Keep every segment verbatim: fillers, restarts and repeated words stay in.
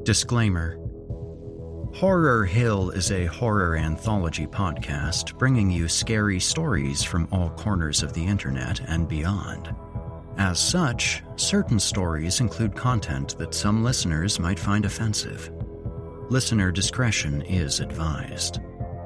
Disclaimer. Horror Hill is a horror anthology podcast bringing you scary stories from all corners of the internet and beyond. As such, certain stories include content that some listeners might find offensive. Listener discretion is advised.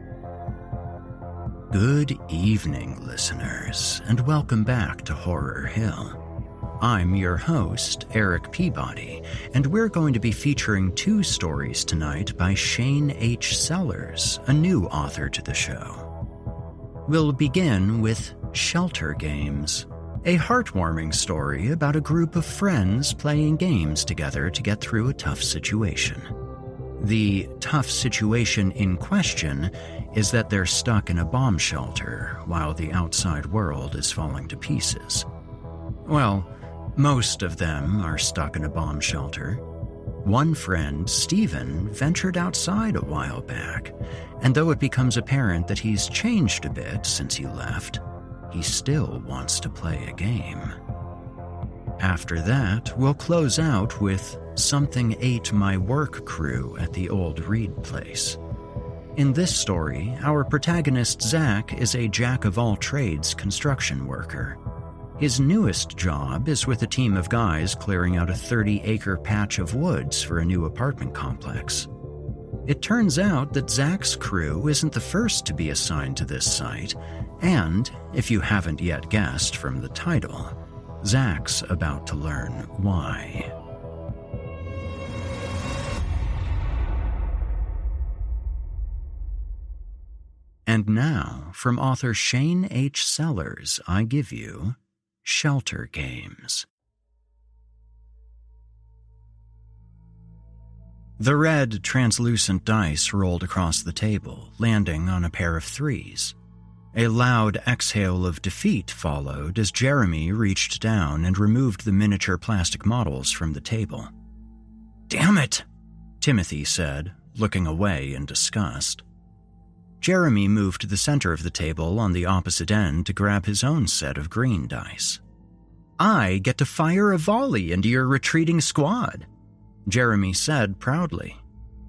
Good evening, listeners, and welcome back to Horror Hill. I'm your host, Eric Peabody, and we're going to be featuring two stories tonight by Shane H. Sellers, a new author to the show. We'll begin with Shelter Games, a heartwarming story about a group of friends playing games together to get through a tough situation. The tough situation in question is that they're stuck in a bomb shelter while the outside world is falling to pieces. Well, most of them are stuck in a bomb shelter. One friend, Steven, ventured outside a while back, and though it becomes apparent that he's changed a bit since he left, he still wants to play a game. After that, we'll close out with Something Ate My Work Crew at the Old Reed Place. In this story, our protagonist Zach is a jack-of-all-trades construction worker. His newest job is with a team of guys clearing out a thirty-acre patch of woods for a new apartment complex. It turns out that Zach's crew isn't the first to be assigned to this site, and, if you haven't yet guessed from the title, Zach's about to learn why. And now, from author Shane H. Sellers, I give you Shelter Games. The red, translucent dice rolled across the table, landing on a pair of threes. A loud exhale of defeat followed as Jeremy reached down and removed the miniature plastic models from the table. "Damn it!" Timothy said, looking away in disgust. Jeremy moved to the center of the table on the opposite end to grab his own set of green dice. "I get to fire a volley into your retreating squad," Jeremy said proudly.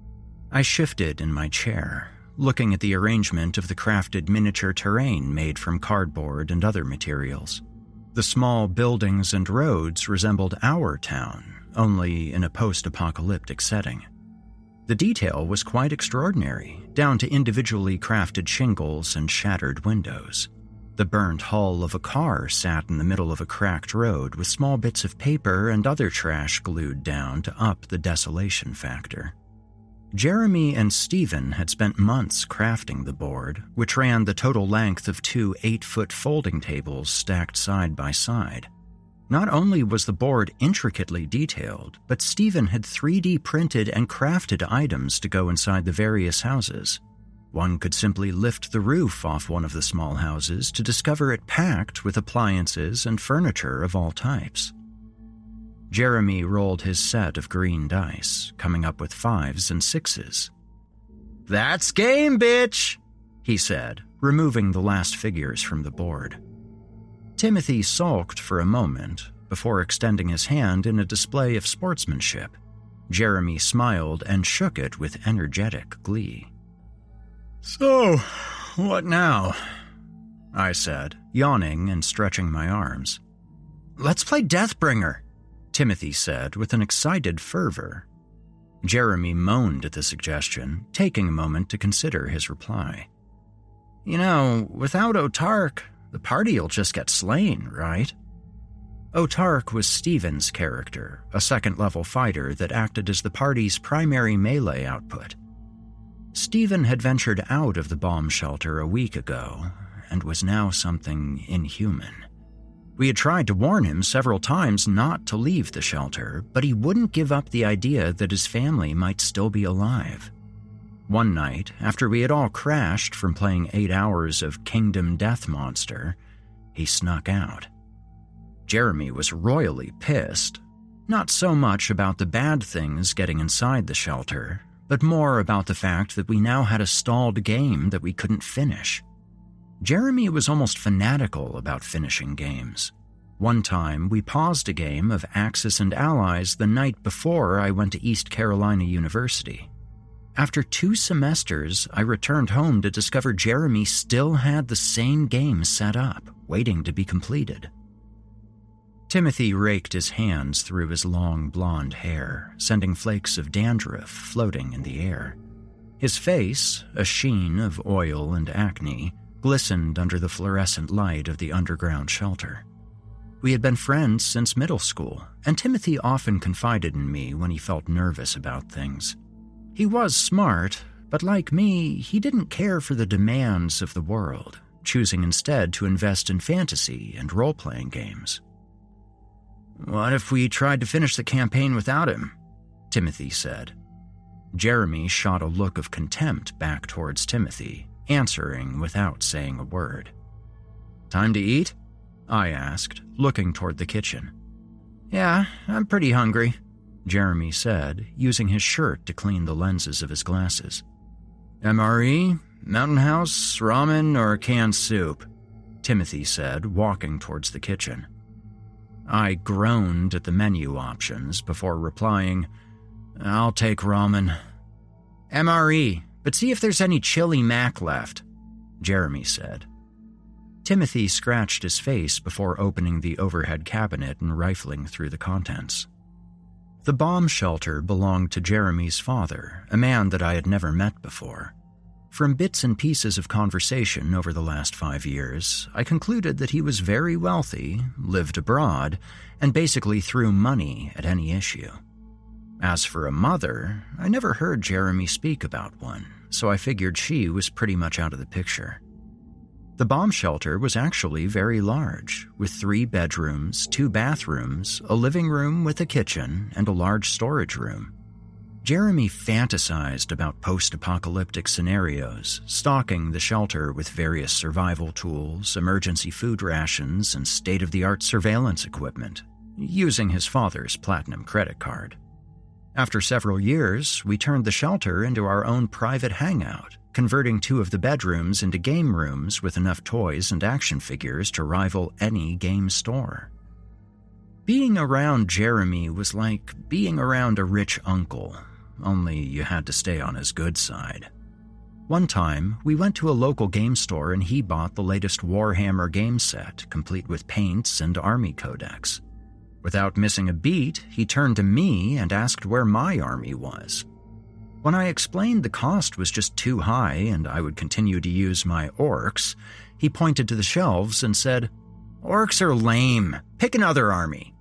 I shifted in my chair, looking at the arrangement of the crafted miniature terrain made from cardboard and other materials. The small buildings and roads resembled our town, only in a post-apocalyptic setting. The detail was quite extraordinary, down to individually crafted shingles and shattered windows. The burnt hull of a car sat in the middle of a cracked road with small bits of paper and other trash glued down to up the desolation factor. Jeremy and Steven had spent months crafting the board, which ran the total length of two eight-foot folding tables stacked side by side. Not only was the board intricately detailed, but Steven had three D printed and crafted items to go inside the various houses. One could simply lift the roof off one of the small houses to discover it packed with appliances and furniture of all types. Jeremy rolled his set of green dice, coming up with fives and sixes. "That's game, bitch!" he said, removing the last figures from the board. Timothy sulked for a moment before extending his hand in a display of sportsmanship. Jeremy smiled and shook it with energetic glee. "So, what now?" I said, yawning and stretching my arms. "Let's play Deathbringer," Timothy said with an excited fervor. Jeremy moaned at the suggestion, taking a moment to consider his reply. "You know, without Otark, the party'll just get slain, right?" Otark was Steven's character, a second-level fighter that acted as the party's primary melee output. Steven had ventured out of the bomb shelter a week ago, and was now something inhuman. We had tried to warn him several times not to leave the shelter, but he wouldn't give up the idea that his family might still be alive. One night, after we had all crashed from playing eight hours of Kingdom Death Monster, he snuck out. Jeremy was royally pissed, not so much about the bad things getting inside the shelter, but more about the fact that we now had a stalled game that we couldn't finish. Jeremy was almost fanatical about finishing games. One time, we paused a game of Axis and Allies the night before I went to East Carolina University. After two semesters, I returned home to discover Jeremy still had the same game set up, waiting to be completed. Timothy raked his hands through his long blonde hair, sending flakes of dandruff floating in the air. His face, a sheen of oil and acne, glistened under the fluorescent light of the underground shelter. We had been friends since middle school, and Timothy often confided in me when he felt nervous about things. He was smart, but like me, he didn't care for the demands of the world, choosing instead to invest in fantasy and role-playing games. "What if we tried to finish the campaign without him?" Timothy said. Jeremy shot a look of contempt back towards Timothy, answering without saying a word. "Time to eat?" I asked, looking toward the kitchen. "Yeah, I'm pretty hungry," Jeremy said, using his shirt to clean the lenses of his glasses. "M R E, Mountain House, ramen, or canned soup?" Timothy said, walking towards the kitchen. I groaned at the menu options before replying, "I'll take ramen." "M R E, but see if there's any chili mac left," Jeremy said. Timothy scratched his face before opening the overhead cabinet and rifling through the contents. The bomb shelter belonged to Jeremy's father, a man that I had never met before. From bits and pieces of conversation over the last five years, I concluded that he was very wealthy, lived abroad, and basically threw money at any issue. As for a mother, I never heard Jeremy speak about one, so I figured she was pretty much out of the picture. The bomb shelter was actually very large, with three bedrooms, two bathrooms, a living room with a kitchen, and a large storage room. Jeremy fantasized about post-apocalyptic scenarios, stocking the shelter with various survival tools, emergency food rations, and state-of-the-art surveillance equipment, using his father's platinum credit card. After several years, we turned the shelter into our own private hangout, converting two of the bedrooms into game rooms with enough toys and action figures to rival any game store. Being around Jeremy was like being around a rich uncle, only you had to stay on his good side. One time, we went to a local game store and he bought the latest Warhammer game set, complete with paints and army codex. Without missing a beat, he turned to me and asked where my army was. When I explained the cost was just too high and I would continue to use my orcs, he pointed to the shelves and said, "Orcs are lame. Pick another army."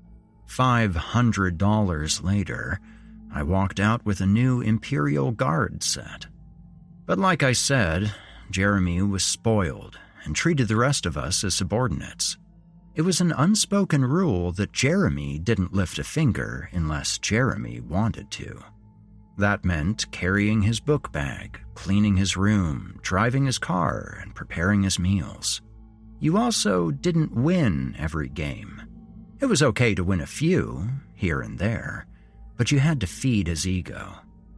Five hundred dollars later, I walked out with a new Imperial Guard set. But like I said, Jeremy was spoiled and treated the rest of us as subordinates. It was an unspoken rule that Jeremy didn't lift a finger unless Jeremy wanted to. That meant carrying his book bag, cleaning his room, driving his car, and preparing his meals. You also didn't win every game. It was okay to win a few, here and there, but you had to feed his ego.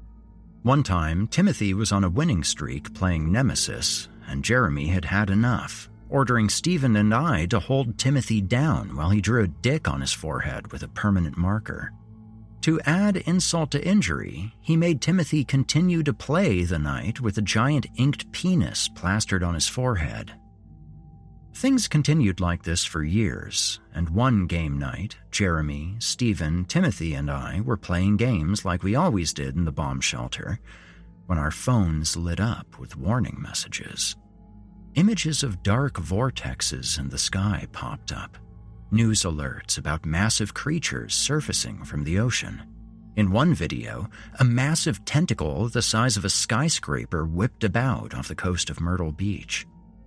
One time, Timothy was on a winning streak playing Nemesis, and Jeremy had had enough, ordering Stephen and I to hold Timothy down while he drew a dick on his forehead with a permanent marker. To add insult to injury, he made Timothy continue to play the night with a giant inked penis plastered on his forehead. Things continued like this for years, and one game night, Jeremy, Stephen, Timothy, and I were playing games like we always did in the bomb shelter, when our phones lit up with warning messages. Images of dark vortexes in the sky popped up. News alerts about massive creatures surfacing from the ocean. In one video, a massive tentacle the size of a skyscraper whipped about off the coast of Myrtle Beach.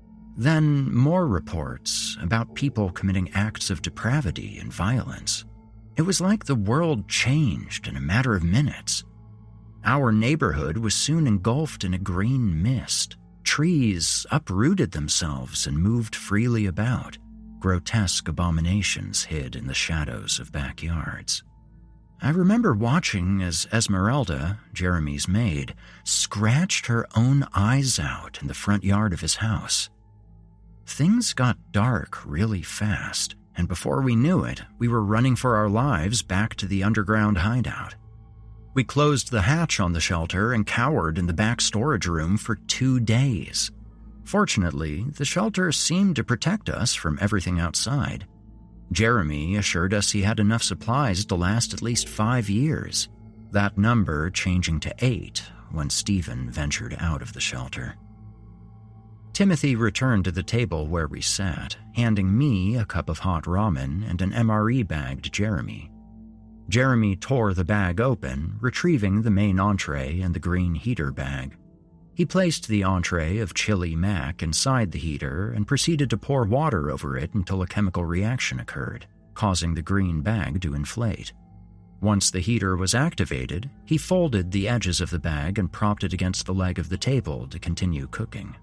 Then more reports about people committing acts of depravity and violence. It was like the world changed in a matter of minutes. Our neighborhood was soon engulfed in a green mist. Trees uprooted themselves and moved freely about. Grotesque abominations hid in the shadows of backyards. I remember watching as Esmeralda, Jeremy's maid, scratched her own eyes out in the front yard of his house. Things got dark really fast, and before we knew it, we were running for our lives back to the underground hideout. We closed the hatch on the shelter and cowered in the back storage room for two days. Fortunately, the shelter seemed to protect us from everything outside. Jeremy assured us he had enough supplies to last at least five years, that number changing to eight when Stephen ventured out of the shelter. Timothy returned to the table where we sat, handing me a cup of hot ramen and an M R E bag to Jeremy. Jeremy tore the bag open, retrieving the main entree and the green heater bag. He placed the entree of chili mac inside the heater and proceeded to pour water over it until a chemical reaction occurred, causing the green bag to inflate. Once the heater was activated, he folded the edges of the bag and propped it against the leg of the table to continue cooking.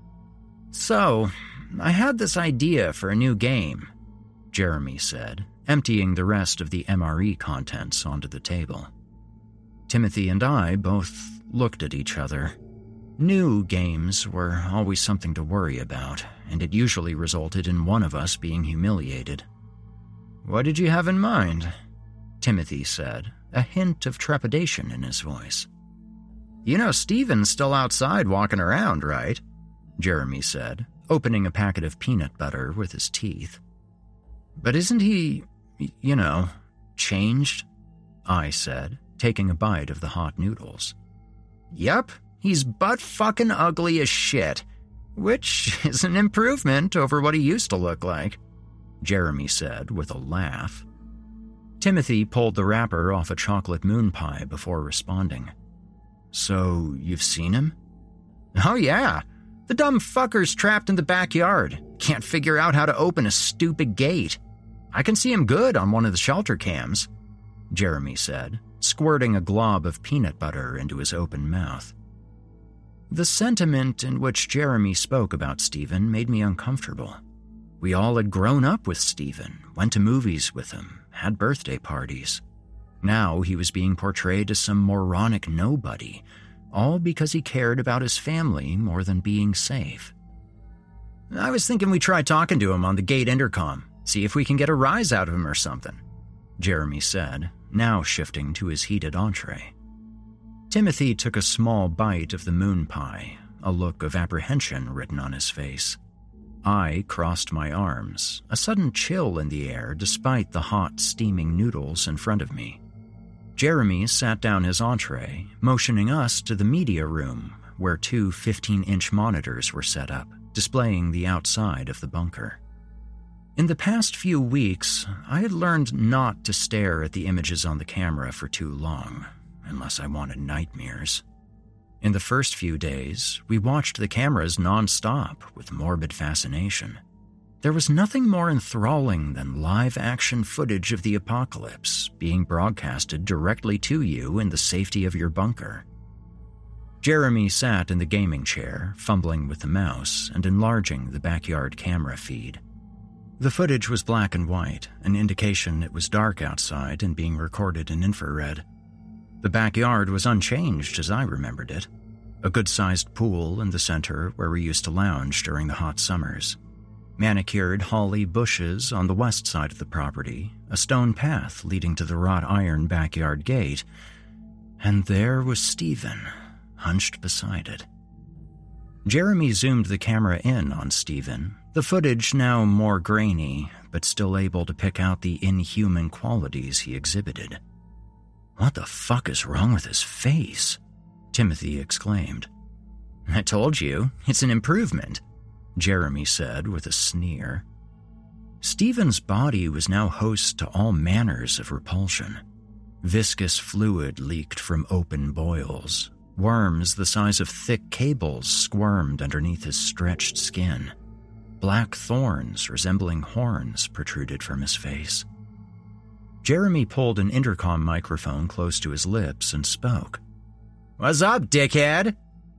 "So, I had this idea for a new game," Jeremy said, emptying the rest of the M R E contents onto the table. Timothy and I both looked at each other. New games were always something to worry about, and it usually resulted in one of us being humiliated. "What did you have in mind?" Timothy said, a hint of trepidation in his voice. "You know Stephen's still outside walking around, right?" Jeremy said, opening a packet of peanut butter with his teeth. "But isn't he, you know, changed?" I said, taking a bite of the hot noodles. "Yep, he's butt-fucking ugly as shit, which is an improvement over what he used to look like," Jeremy said with a laugh. Timothy pulled the wrapper off a chocolate moon pie before responding. "So, you've seen him?" "Oh yeah. The dumb fucker's trapped in the backyard. Can't figure out how to open a stupid gate. I can see him good on one of the shelter cams," Jeremy said, squirting a glob of peanut butter into his open mouth. The sentiment in which Jeremy spoke about Stephen made me uncomfortable. We all had grown up with Stephen, went to movies with him, had birthday parties. Now he was being portrayed as some moronic nobody, all because he cared about his family more than being safe. "I was thinking we try talking to him on the gate intercom, see if we can get a rise out of him or something," Jeremy said, now shifting to his heated entree. Timothy took a small bite of the moon pie, a look of apprehension written on his face. I crossed my arms, a sudden chill in the air despite the hot, steaming noodles in front of me. Jeremy sat down his entree, motioning us to the media room, where two fifteen-inch monitors were set up, displaying the outside of the bunker. In the past few weeks, I had learned not to stare at the images on the camera for too long, unless I wanted nightmares. In the first few days, we watched the cameras non-stop with morbid fascination. There was nothing more enthralling than live-action footage of the apocalypse being broadcasted directly to you in the safety of your bunker. Jeremy sat in the gaming chair, fumbling with the mouse and enlarging the backyard camera feed. The footage was black and white, an indication it was dark outside and being recorded in infrared. The backyard was unchanged as I remembered it. A good-sized pool in the center where we used to lounge during the hot summers. Manicured holly bushes on the west side of the property, a stone path leading to the wrought iron backyard gate, and there was Stephen, hunched beside it. Jeremy zoomed the camera in on Stephen, the footage now more grainy, but still able to pick out the inhuman qualities he exhibited. "What the fuck is wrong with his face?" Timothy exclaimed. "I told you, it's an improvement," Jeremy said with a sneer. Stephen's body was now host to all manners of repulsion. Viscous fluid leaked from open boils. Worms the size of thick cables squirmed underneath his stretched skin. Black thorns resembling horns protruded from his face. Jeremy pulled an intercom microphone close to his lips and spoke. "What's up, dickhead?"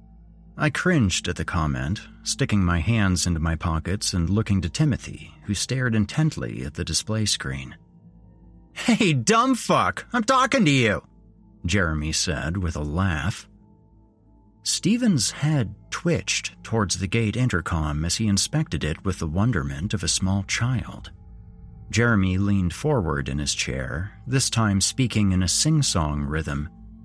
I cringed at the comment, sticking my hands into my pockets and looking to Timothy, who stared intently at the display screen. "Hey, dumb fuck, I'm talking to you," Jeremy said with a laugh. Stephen's head twitched towards the gate intercom as he inspected it with the wonderment of a small child. Jeremy leaned forward in his chair, this time speaking in a sing-song rhythm.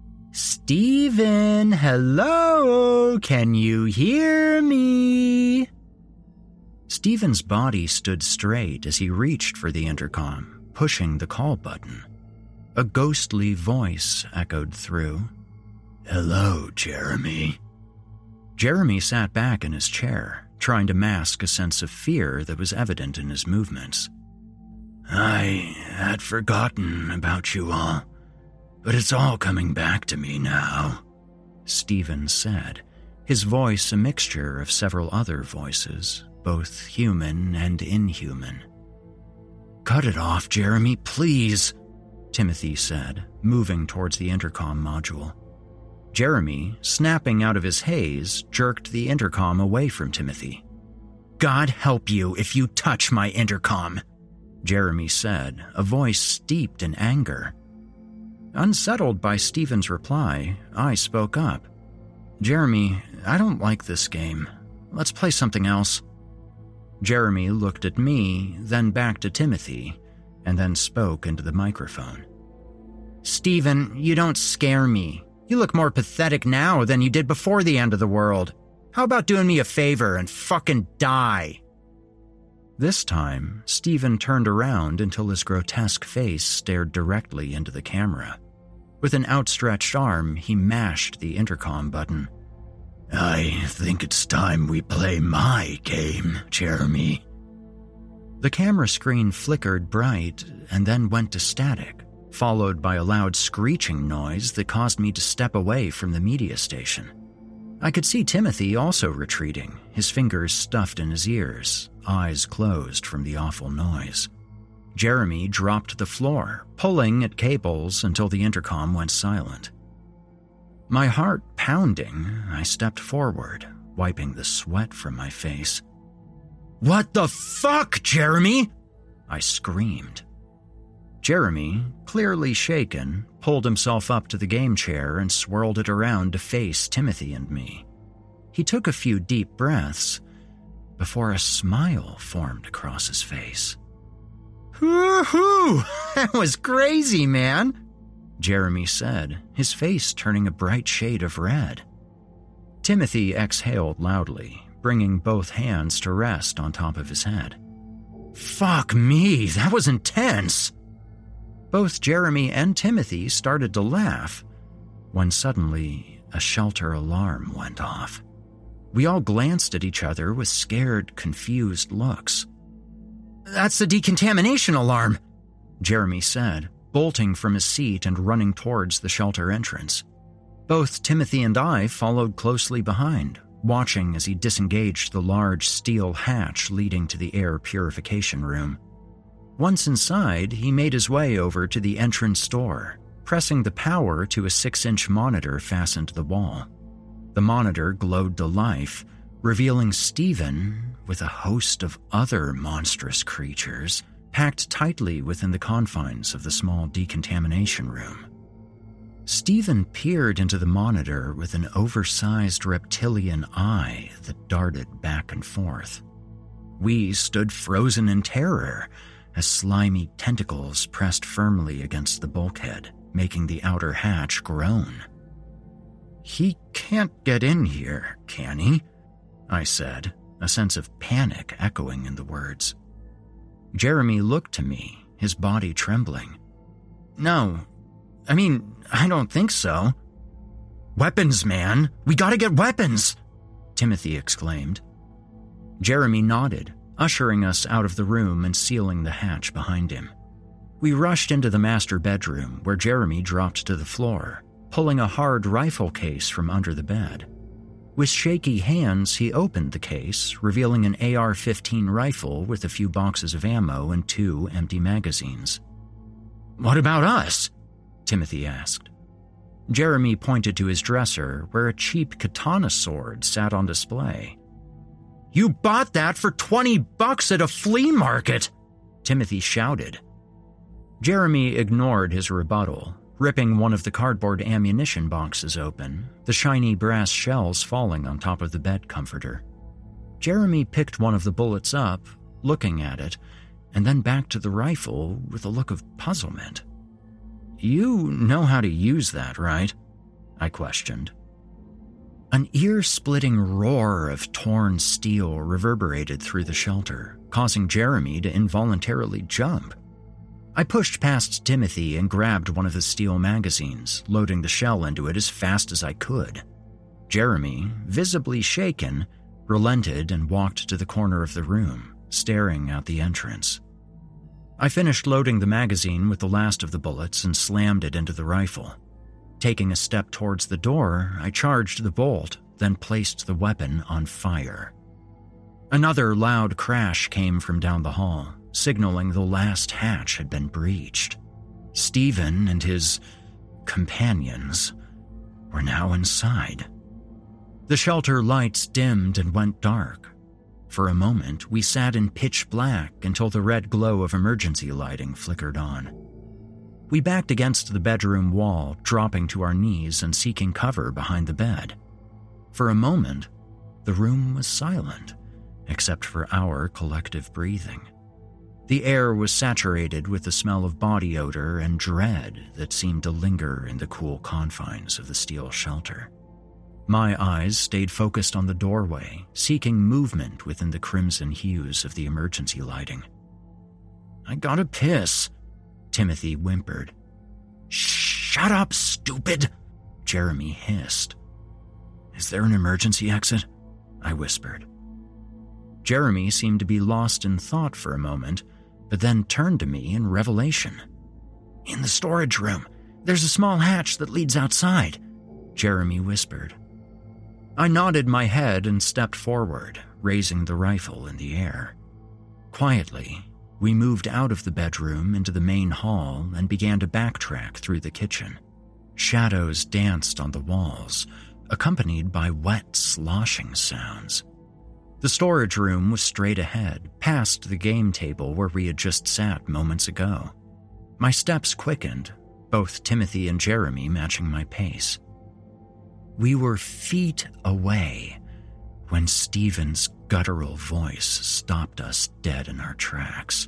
"Steven, hello, can you hear me?" Steven's body stood straight as he reached for the intercom, pushing the call button. A ghostly voice echoed through. "Hello, Jeremy." Jeremy sat back in his chair, trying to mask a sense of fear that was evident in his movements. "I had forgotten about you all, but it's all coming back to me now," Steven said, his voice a mixture of several other voices, both human and inhuman. "Cut it off, Jeremy, please," Timothy said, moving towards the intercom module. Jeremy, snapping out of his haze, jerked the intercom away from Timothy. "God help you if you touch my intercom," Jeremy said, a voice steeped in anger. Unsettled by Steven's reply, I spoke up. "Jeremy, I don't like this game. Let's play something else." Jeremy looked at me, then back to Timothy, and then spoke into the microphone. "Steven, you don't scare me. You look more pathetic now than you did before the end of the world. How about doing me a favor and fucking die?" This time, Steven turned around until his grotesque face stared directly into the camera. With an outstretched arm, he mashed the intercom button. "I think it's time we play my game, Jeremy." The camera screen flickered bright and then went to static, followed by a loud screeching noise that caused me to step away from the media station. I could see Timothy also retreating, his fingers stuffed in his ears, eyes closed from the awful noise. Jeremy dropped to the floor, pulling at cables until the intercom went silent. My heart pounding, I stepped forward, wiping the sweat from my face. "What the fuck, Jeremy?" I screamed. Jeremy, clearly shaken, pulled himself up to the game chair and swirled it around to face Timothy and me. He took a few deep breaths before a smile formed across his face. "Woo-hoo! That was crazy, man," Jeremy said, his face turning a bright shade of red. Timothy exhaled loudly, bringing both hands to rest on top of his head. "Fuck me, that was intense." Both Jeremy and Timothy started to laugh, when suddenly a shelter alarm went off. We all glanced at each other with scared, confused looks. "That's the decontamination alarm," Jeremy said, bolting from his seat and running towards the shelter entrance. Both Timothy and I followed closely behind, watching as he disengaged the large steel hatch leading to the air purification room. Once inside, he made his way over to the entrance door, pressing the power to a six-inch monitor fastened to the wall. The monitor glowed to life, revealing Steven with a host of other monstrous creatures packed tightly within the confines of the small decontamination room. Steven peered into the monitor with an oversized reptilian eye that darted back and forth. We stood frozen in terror as slimy tentacles pressed firmly against the bulkhead, making the outer hatch groan. "He can't get in here, can he?" I said, a sense of panic echoing in the words. Jeremy looked to me, his body trembling. "No, I mean, I don't think so." "Weapons, man! We gotta get weapons!" Timothy exclaimed. Jeremy nodded, ushering us out of the room and sealing the hatch behind him. We rushed into the master bedroom, where Jeremy dropped to the floor, pulling a hard rifle case from under the bed. With shaky hands, he opened the case, revealing an A R fifteen rifle with a few boxes of ammo and two empty magazines. "What about us?" Timothy asked. Jeremy pointed to his dresser, where a cheap katana sword sat on display. "You bought that for twenty bucks at a flea market!" Timothy shouted. Jeremy ignored his rebuttal, ripping one of the cardboard ammunition boxes open, the shiny brass shells falling on top of the bed comforter. Jeremy picked one of the bullets up, looking at it, and then back to the rifle with a look of puzzlement. "You know how to use that, right?" I questioned. An ear-splitting roar of torn steel reverberated through the shelter, causing Jeremy to involuntarily jump. I pushed past Timothy and grabbed one of the steel magazines, loading the shell into it as fast as I could. Jeremy, visibly shaken, relented and walked to the corner of the room, staring out the entrance. I finished loading the magazine with the last of the bullets and slammed it into the rifle. Taking a step towards the door, I charged the bolt, then placed the weapon on fire. Another loud crash came from down the hall, signaling the last hatch had been breached. Stephen and his companions were now inside. The shelter lights dimmed and went dark. For a moment, we sat in pitch black until the red glow of emergency lighting flickered on. We backed against the bedroom wall, dropping to our knees and seeking cover behind the bed. For a moment, the room was silent, except for our collective breathing. The air was saturated with the smell of body odor and dread that seemed to linger in the cool confines of the steel shelter. My eyes stayed focused on the doorway, seeking movement within the crimson hues of the emergency lighting. "I gotta piss," Timothy whimpered. "Shut up, stupid," Jeremy hissed. "Is there an emergency exit?" I whispered. Jeremy seemed to be lost in thought for a moment, but then turned to me in revelation. "In the storage room, there's a small hatch that leads outside," Jeremy whispered. I nodded my head and stepped forward, raising the rifle in the air. Quietly, we moved out of the bedroom into the main hall and began to backtrack through the kitchen. Shadows danced on the walls, accompanied by wet, sloshing sounds. The storage room was straight ahead, past the game table where we had just sat moments ago. My steps quickened, both Timothy and Jeremy matching my pace. We were feet away when Stephen's guttural voice stopped us dead in our tracks.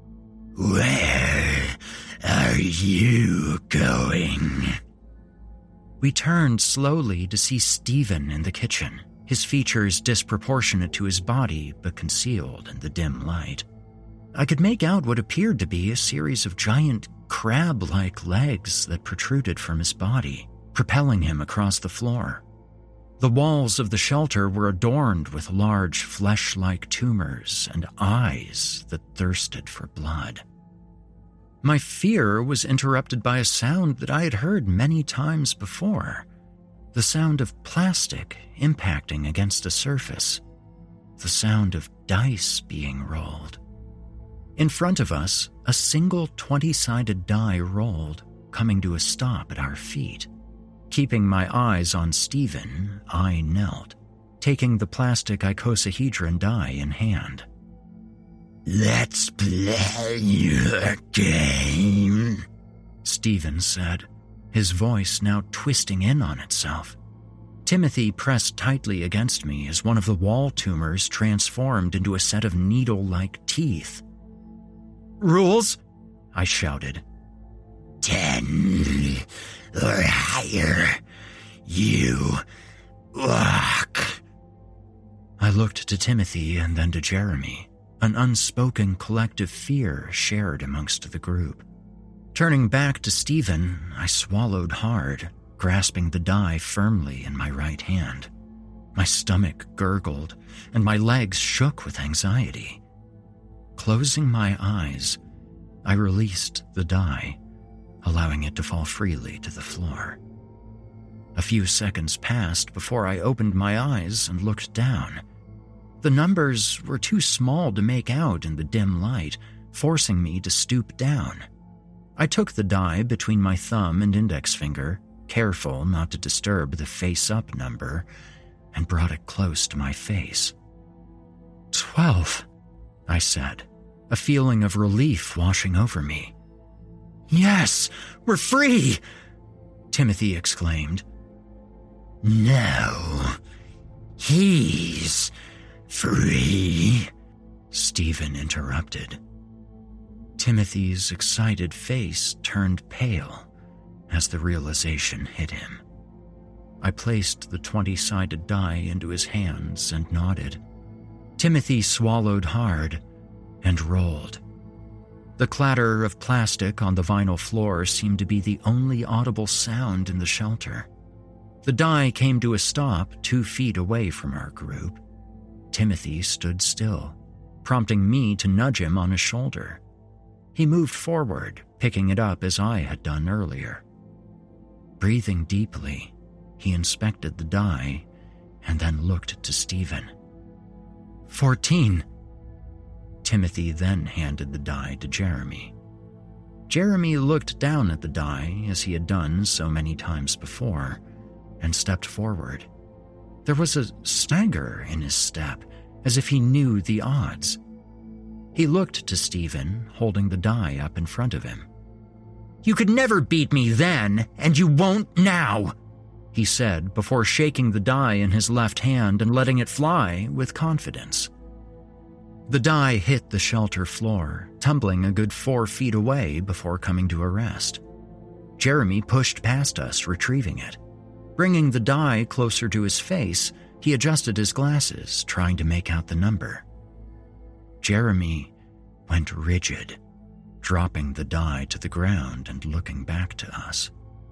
"Where are you going?" We turned slowly to see Stephen in the kitchen, his features disproportionate to his body but concealed in the dim light. I could make out what appeared to be a series of giant crab-like legs that protruded from his body, propelling him across the floor. The walls of the shelter were adorned with large flesh-like tumors and eyes that thirsted for blood. My fear was interrupted by a sound that I had heard many times before, the sound of plastic impacting against a surface, the sound of dice being rolled. In front of us, a single twenty-sided die rolled, coming to a stop at our feet. Keeping my eyes on Stephen, I knelt, taking the plastic icosahedron die in hand. "Let's play your game," Stephen said, his voice now twisting in on itself. Timothy pressed tightly against me as one of the wall tumors transformed into a set of needle-like teeth. "Rules?" I shouted. Ten or higher. You walk." I looked to Timothy and then to Jeremy, an unspoken collective fear shared amongst the group. Turning back to Stephen, I swallowed hard, grasping the die firmly in my right hand. My stomach gurgled, and my legs shook with anxiety. Closing my eyes, I released the die, allowing it to fall freely to the floor. A few seconds passed before I opened my eyes and looked down. The numbers were too small to make out in the dim light, forcing me to stoop down. I took the die between my thumb and index finger, careful not to disturb the face-up number, and brought it close to my face. Twelve, I said, a feeling of relief washing over me. "Yes, we're free!" Timothy exclaimed. "No, he's free," Stephen interrupted. Timothy's excited face turned pale as the realization hit him. I placed the twenty-sided die into his hands and nodded. Timothy swallowed hard and rolled. The clatter of plastic on the vinyl floor seemed to be the only audible sound in the shelter. The die came to a stop two feet away from our group. Timothy stood still, prompting me to nudge him on his shoulder. He moved forward, picking it up as I had done earlier. Breathing deeply, he inspected the die and then looked to Stephen. Fourteen. Timothy then handed the die to Jeremy. Jeremy looked down at the die, as he had done so many times before, and stepped forward. There was a stagger in his step, as if he knew the odds. He looked to Stephen, holding the die up in front of him. "You could never beat me then, and you won't now," he said before shaking the die in his left hand and letting it fly with confidence. The die hit the shelter floor, tumbling a good four feet away before coming to a rest. Jeremy pushed past us, retrieving it. Bringing the die closer to his face, he adjusted his glasses, trying to make out the number. Jeremy went rigid, dropping the die to the ground and looking back to us.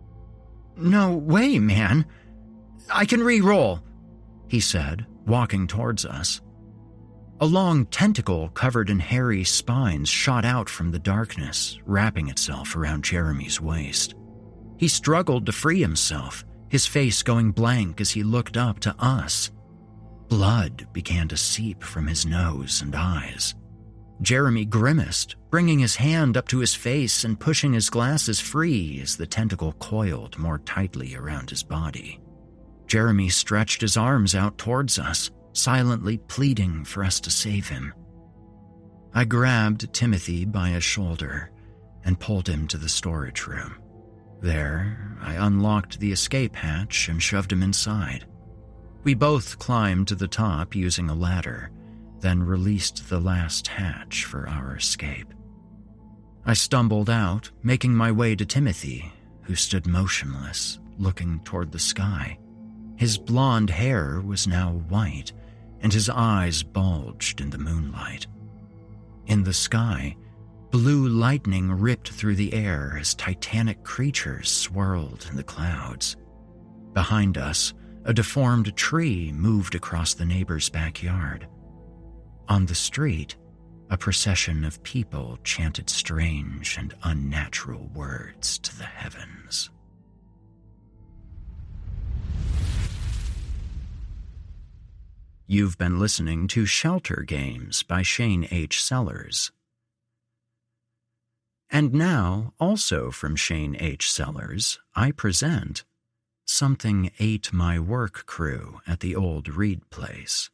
"No way, man. I can re-roll," he said, walking towards us. A long tentacle covered in hairy spines shot out from the darkness, wrapping itself around Jeremy's waist. He struggled to free himself, his face going blank as he looked up to us. Blood began to seep from his nose and eyes. Jeremy grimaced, bringing his hand up to his face and pushing his glasses free as the tentacle coiled more tightly around his body. Jeremy stretched his arms out towards us, silently pleading for us to save him. I grabbed Timothy by a shoulder and pulled him to the storage room. There, I unlocked the escape hatch and shoved him inside. We both climbed to the top using a ladder, then released the last hatch for our escape. I stumbled out, making my way to Timothy, who stood motionless, looking toward the sky. His blonde hair was now white, and his eyes bulged in the moonlight. In the sky, blue lightning ripped through the air as titanic creatures swirled in the clouds. Behind us, a deformed tree moved across the neighbor's backyard. On the street, a procession of people chanted strange and unnatural words to the heavens. You've been listening to Shelter Games by Shane H. Sellers. And now, also from Shane H. Sellers, I present Something Ate My Work Crew at the Old Reed Place.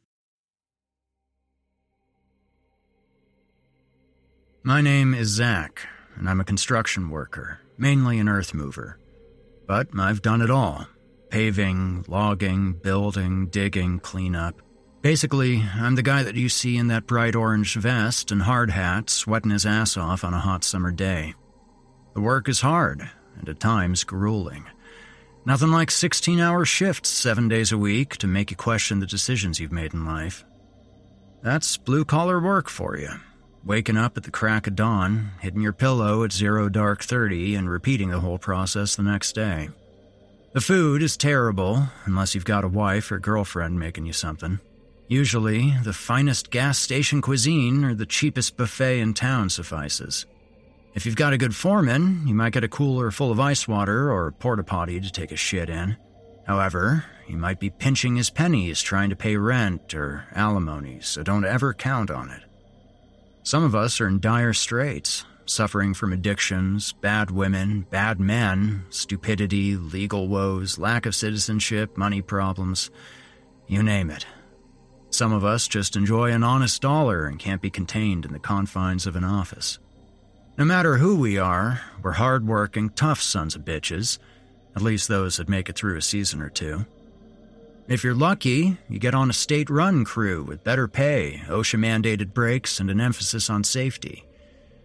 My name is Zach, and I'm a construction worker, mainly an earth mover. But I've done it all. Paving, logging, building, digging, cleanup. Basically, I'm the guy that you see in that bright orange vest and hard hat sweating his ass off on a hot summer day. The work is hard, and at times grueling. Nothing like sixteen-hour shifts seven days a week to make you question the decisions you've made in life. That's blue-collar work for you. Waking up at the crack of dawn, hitting your pillow at zero dark thirty, and repeating the whole process the next day. The food is terrible, unless you've got a wife or girlfriend making you something. Usually, the finest gas station cuisine or the cheapest buffet in town suffices. If you've got a good foreman, you might get a cooler full of ice water or a porta-potty to take a shit in. However, he might be pinching his pennies trying to pay rent or alimony, so don't ever count on it. Some of us are in dire straits, suffering from addictions, bad women, bad men, stupidity, legal woes, lack of citizenship, money problems, you name it. Some of us just enjoy an honest dollar and can't be contained in the confines of an office. No matter who we are, we're hard-working, tough sons of bitches, at least those that make it through a season or two. If you're lucky, you get on a state-run crew with better pay, OSHA-mandated breaks, and an emphasis on safety.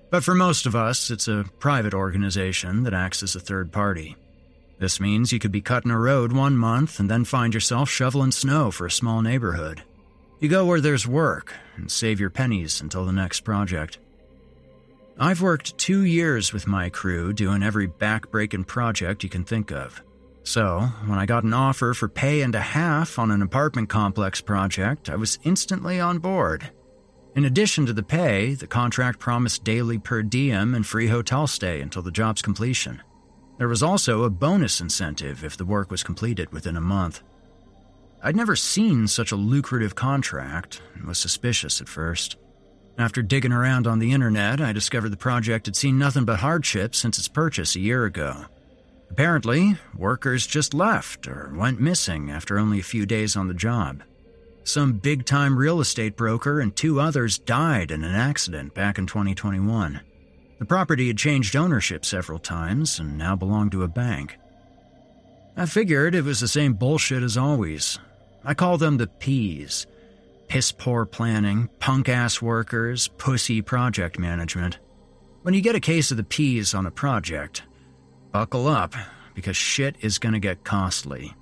But for most of us, it's a private organization that acts as a third party. This means you could be cutting a road one month and then find yourself shoveling snow for a small neighborhood. You go where there's work and save your pennies until the next project. I've worked two years with my crew doing every back-breaking project you can think of. So, when I got an offer for pay and a half on an apartment complex project, I was instantly on board. In addition to the pay, the contract promised daily per diem and free hotel stay until the job's completion. There was also a bonus incentive if the work was completed within a month. I'd never seen such a lucrative contract and was suspicious at first. After digging around on the internet, I discovered the project had seen nothing but hardship since its purchase a year ago. Apparently, workers just left or went missing after only a few days on the job. Some big-time real estate broker and two others died in an accident back in twenty twenty-one. The property had changed ownership several times and now belonged to a bank. I figured it was the same bullshit as always. I call them the P's. Piss-poor planning, punk-ass workers, pussy project management. When you get a case of the P's on a project, buckle up, because shit is gonna get costly.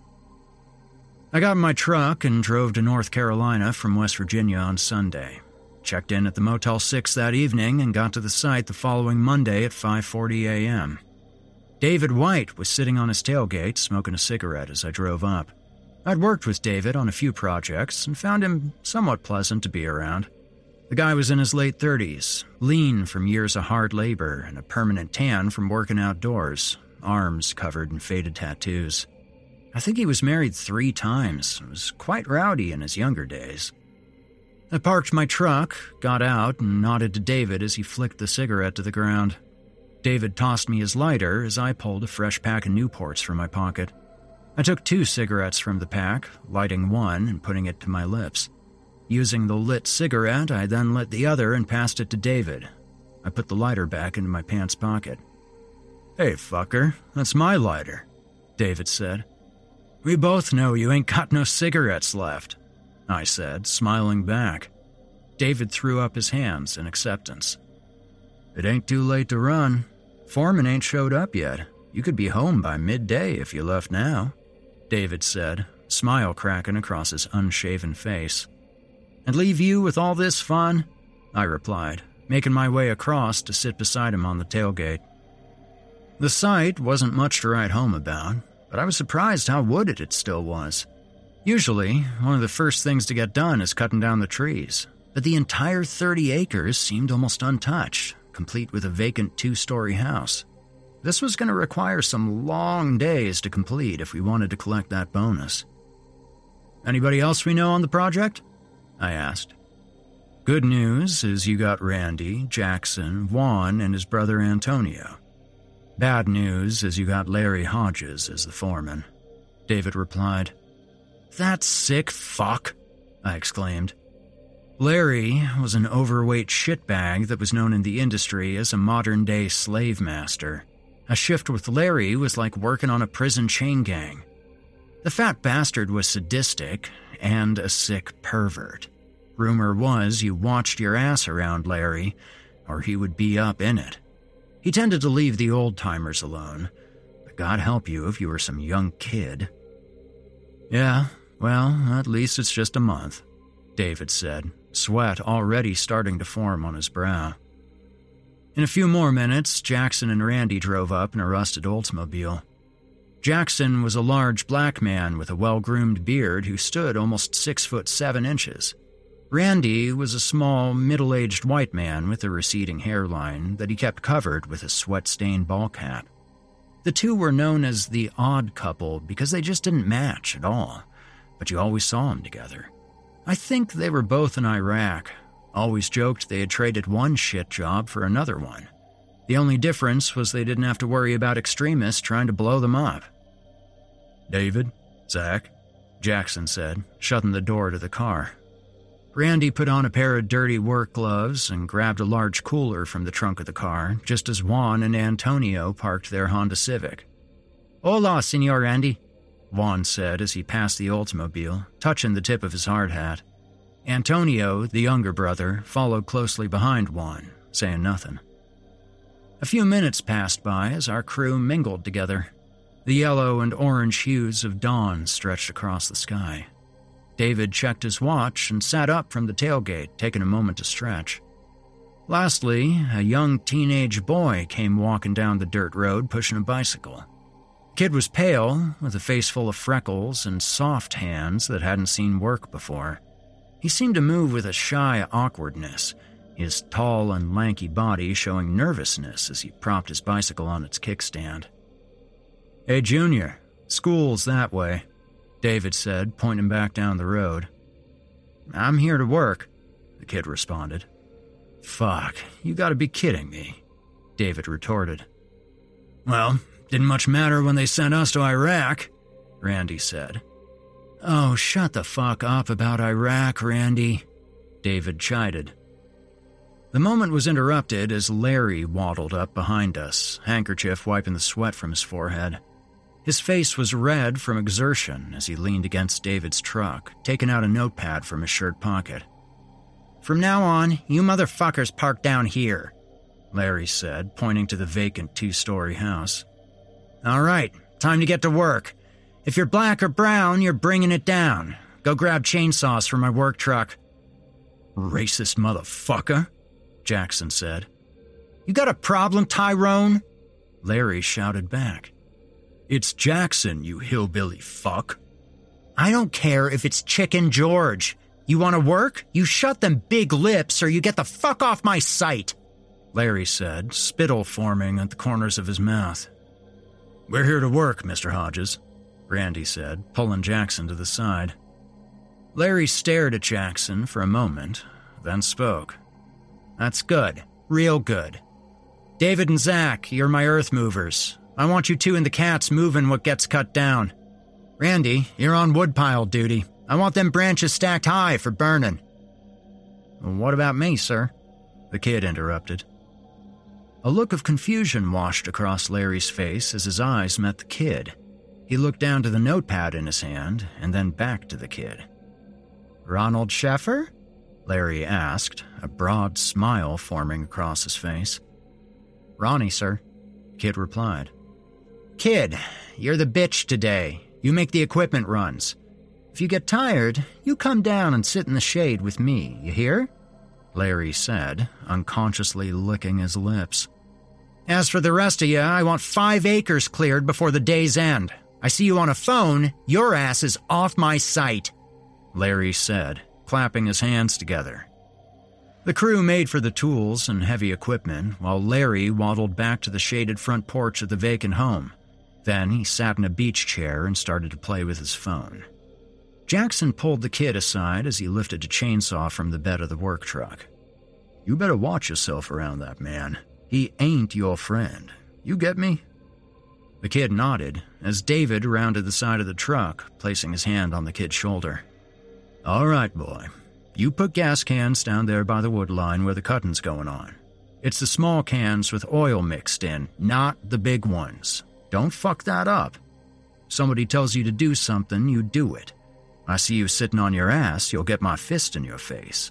I got in my truck and drove to North Carolina from West Virginia on Sunday. Checked in at the Motel six that evening and got to the site the following Monday at five forty a.m. David White was sitting on his tailgate smoking a cigarette as I drove up. I'd worked with David on a few projects and found him somewhat pleasant to be around. The guy was in his late thirties, lean from years of hard labor and a permanent tan from working outdoors, arms covered in faded tattoos. I think he was married three times and was quite rowdy in his younger days. I parked my truck, got out, and nodded to David as he flicked the cigarette to the ground. David tossed me his lighter as I pulled a fresh pack of Newports from my pocket. I took two cigarettes from the pack, lighting one and putting it to my lips. Using the lit cigarette, I then lit the other and passed it to David. I put the lighter back into my pants pocket. "Hey, fucker, that's my lighter," David said. "We both know you ain't got no cigarettes left," I said, smiling back. David threw up his hands in acceptance. "It ain't too late to run. Foreman ain't showed up yet. You could be home by midday if you left now," David said, smile cracking across his unshaven face. "And leave you with all this fun?" I replied, making my way across to sit beside him on the tailgate. The site wasn't much to write home about, but I was surprised how wooded it still was. Usually, one of the first things to get done is cutting down the trees, but the entire thirty acres seemed almost untouched, complete with a vacant two-story house. This was going to require some long days to complete if we wanted to collect that bonus. "Anybody else we know on the project?" I asked. "Good news is you got Randy, Jackson, Juan, and his brother Antonio. Bad news is you got Larry Hodges as the foreman," David replied. "That sick fuck," I exclaimed. Larry was an overweight shitbag that was known in the industry as a modern-day slave master. A shift with Larry was like working on a prison chain gang. The fat bastard was sadistic and a sick pervert. Rumor was you watched your ass around Larry, or he would be up in it. He tended to leave the old-timers alone, but God help you if you were some young kid. "Yeah, well, at least it's just a month," David said, sweat already starting to form on his brow. In a few more minutes, Jackson and Randy drove up in a rusted Oldsmobile. Jackson was a large black man with a well-groomed beard who stood almost six foot seven inches. Randy was a small, middle-aged white man with a receding hairline that he kept covered with a sweat-stained ball cap. The two were known as the odd couple because they just didn't match at all, but you always saw them together. I think they were both in Iraq. Always joked they had traded one shit job for another one. The only difference was they didn't have to worry about extremists trying to blow them up. "David, Zach," Jackson said, shutting the door to the car. Randy put on a pair of dirty work gloves and grabbed a large cooler from the trunk of the car, just as Juan and Antonio parked their Honda Civic. "Hola, Senor Randy," Juan said as he passed the Oldsmobile, touching the tip of his hard hat. Antonio, the younger brother, followed closely behind Juan, saying nothing. A few minutes passed by as our crew mingled together. The yellow and orange hues of dawn stretched across the sky. David checked his watch and sat up from the tailgate, taking a moment to stretch. Lastly, a young teenage boy came walking down the dirt road pushing a bicycle. Kid was pale, with a face full of freckles and soft hands that hadn't seen work before. He seemed to move with a shy awkwardness, his tall and lanky body showing nervousness as he propped his bicycle on its kickstand. "Hey, Junior, school's that way," David said, pointing back down the road. "I'm here to work," the kid responded. "Fuck, you gotta be kidding me," David retorted. "Well, didn't much matter when they sent us to Iraq," Randy said. "Oh, shut the fuck up about Iraq, Randy," David chided. The moment was interrupted as Larry waddled up behind us, handkerchief wiping the sweat from his forehead. His face was red from exertion as he leaned against David's truck, taking out a notepad from his shirt pocket. "From now on, you motherfuckers park down here," Larry said, pointing to the vacant two-story house. "All right, time to get to work. If you're black or brown, you're bringing it down. Go grab chainsaws for my work truck." "Racist motherfucker," Jackson said. "You got a problem, Tyrone?" Larry shouted back. "It's Jackson, you hillbilly fuck." "I don't care if it's Chicken George. You want to work? You shut them big lips or you get the fuck off my sight," Larry said, spittle forming at the corners of his mouth. "We're here to work, Mister Hodges," Randy said, pulling Jackson to the side. Larry stared at Jackson for a moment, then spoke. "That's good. Real good. David and Zach, you're my earth movers. I want you two and the cats moving what gets cut down. Randy, you're on woodpile duty. I want them branches stacked high for burning." "What about me, sir?" the kid interrupted. A look of confusion washed across Larry's face as his eyes met the kid. He looked down to the notepad in his hand and then back to the kid. "Ronald Sheffer?" Larry asked, a broad smile forming across his face. "Ronnie, sir," the kid replied. "Kid, you're the bitch today. You make the equipment runs. If you get tired, you come down and sit in the shade with me, you hear?" Larry said, unconsciously licking his lips. "As for the rest of you, I want five acres cleared before the day's end. I see you on a phone. Your ass is off my sight," Larry said, clapping his hands together. The crew made for the tools and heavy equipment, while Larry waddled back to the shaded front porch of the vacant home. Then he sat in a beach chair and started to play with his phone. Jackson pulled the kid aside as he lifted a chainsaw from the bed of the work truck. "You better watch yourself around that man. He ain't your friend. You get me?" The kid nodded as David rounded the side of the truck, placing his hand on the kid's shoulder. "All right, boy. You put gas cans down there by the wood line where the cutting's going on. It's the small cans with oil mixed in, not the big ones. Don't fuck that up. Somebody tells you to do something, you do it. I see you sitting on your ass, you'll get my fist in your face."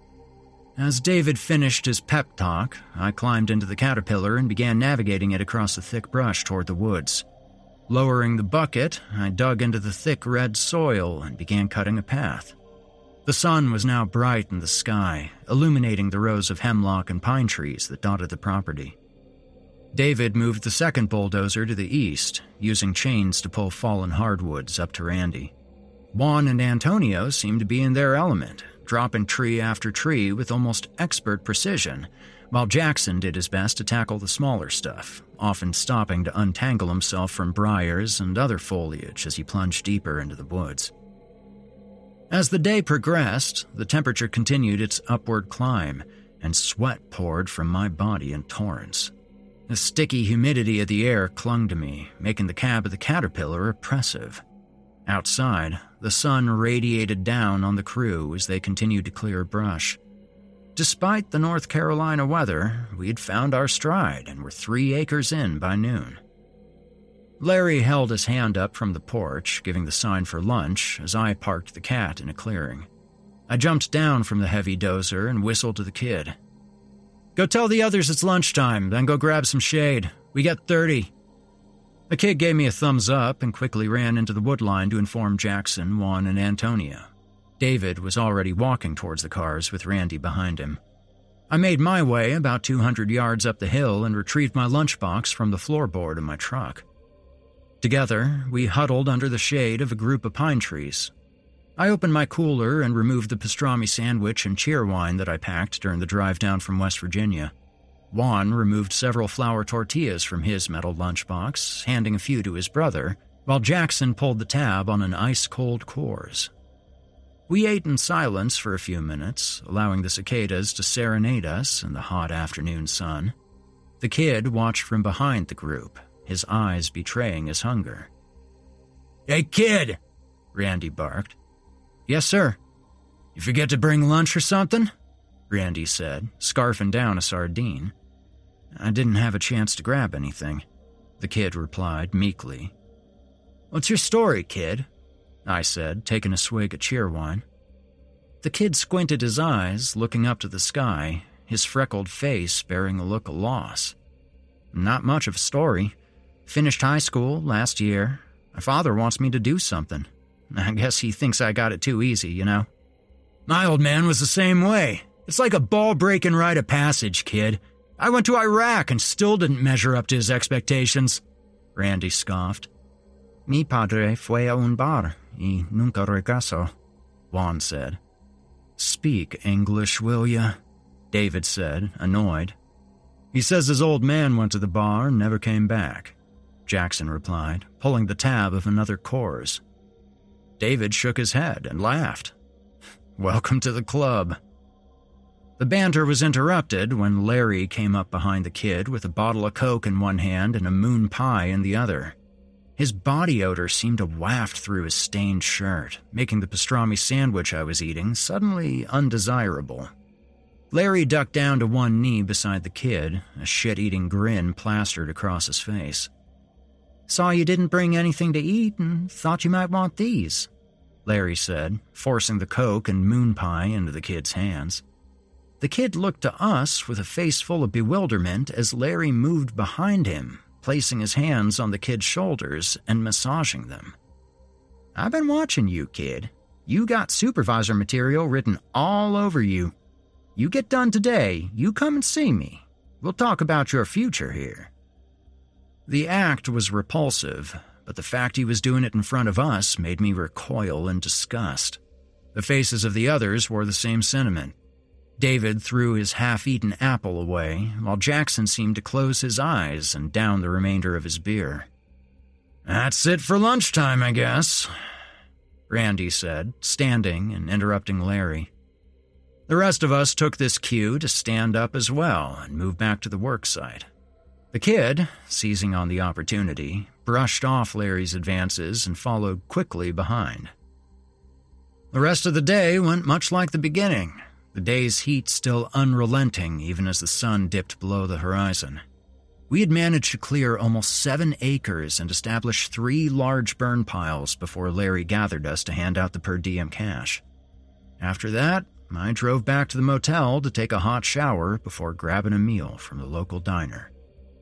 As David finished his pep talk, I climbed into the Caterpillar and began navigating it across the thick brush toward the woods. Lowering the bucket, I dug into the thick red soil and began cutting a path. The sun was now bright in the sky, illuminating the rows of hemlock and pine trees that dotted the property. David moved the second bulldozer to the east, using chains to pull fallen hardwoods up to Randy. Juan and Antonio seemed to be in their element, dropping tree after tree with almost expert precision, while Jackson did his best to tackle the smaller stuff, often stopping to untangle himself from briars and other foliage as he plunged deeper into the woods. As the day progressed, the temperature continued its upward climb, and sweat poured from my body in torrents. The sticky humidity of the air clung to me, making the cab of the Caterpillar oppressive. Outside, the sun radiated down on the crew as they continued to clear brush. Despite the North Carolina weather, we'd found our stride and were three acres in by noon. Larry held his hand up from the porch, giving the sign for lunch as I parked the cat in a clearing. I jumped down from the heavy dozer and whistled to the kid. Go tell the others it's lunchtime, then go grab some shade. We got thirty. The kid gave me a thumbs up and quickly ran into the woodline to inform Jackson, Juan, and Antonio. David was already walking towards the cars with Randy behind him. I made my way about two hundred yards up the hill and retrieved my lunchbox from the floorboard of my truck. Together, we huddled under the shade of a group of pine trees. I opened my cooler and removed the pastrami sandwich and cheerwine that I packed during the drive down from West Virginia. Juan removed several flour tortillas from his metal lunchbox, handing a few to his brother, while Jackson pulled the tab on an ice-cold Coors. We ate in silence for a few minutes, allowing the cicadas to serenade us in the hot afternoon sun. The kid watched from behind the group, his eyes betraying his hunger. "Hey, kid!" Randy barked. "Yes, sir." "You forget to bring lunch or something?" Randy said, scarfing down a sardine. "I didn't have a chance to grab anything," the kid replied meekly. "What's your story, kid?" I said, taking a swig of cheerwine. The kid squinted his eyes, looking up to the sky, his freckled face bearing a look of loss. "Not much of a story. Finished high school last year. My father wants me to do something. I guess he thinks I got it too easy, you know? My old man was the same way. It's like a ball-breaking rite of passage, kid. I went to Iraq and still didn't measure up to his expectations," Randy scoffed. "Mi padre fue a un bar y nunca regresó," Juan said. "Speak English, will ya?" David said, annoyed. "He says his old man went to the bar and never came back," Jackson replied, pulling the tab of another Coors. David shook his head and laughed. "Welcome to the club." The banter was interrupted when Larry came up behind the kid with a bottle of Coke in one hand and a moon pie in the other. His body odor seemed to waft through his stained shirt, making the pastrami sandwich I was eating suddenly undesirable. Larry ducked down to one knee beside the kid, a shit-eating grin plastered across his face. "Saw you didn't bring anything to eat and thought you might want these," Larry said, forcing the Coke and moon pie into the kid's hands. The kid looked to us with a face full of bewilderment as Larry moved behind him, placing his hands on the kid's shoulders and massaging them. "I've been watching you, kid. You got supervisor material written all over you. You get done today, you come and see me. We'll talk about your future here." The act was repulsive, but the fact he was doing it in front of us made me recoil in disgust. The faces of the others wore the same sentiment. David threw his half-eaten apple away, while Jackson seemed to close his eyes and down the remainder of his beer. "That's it for lunchtime, I guess," Randy said, standing and interrupting Larry. The rest of us took this cue to stand up as well and move back to the work site. The kid, seizing on the opportunity, brushed off Larry's advances and followed quickly behind. The rest of the day went much like the beginning, the day's heat still unrelenting even as the sun dipped below the horizon. We had managed to clear almost seven acres and establish three large burn piles before Larry gathered us to hand out the per diem cash. After that, I drove back to the motel to take a hot shower before grabbing a meal from the local diner.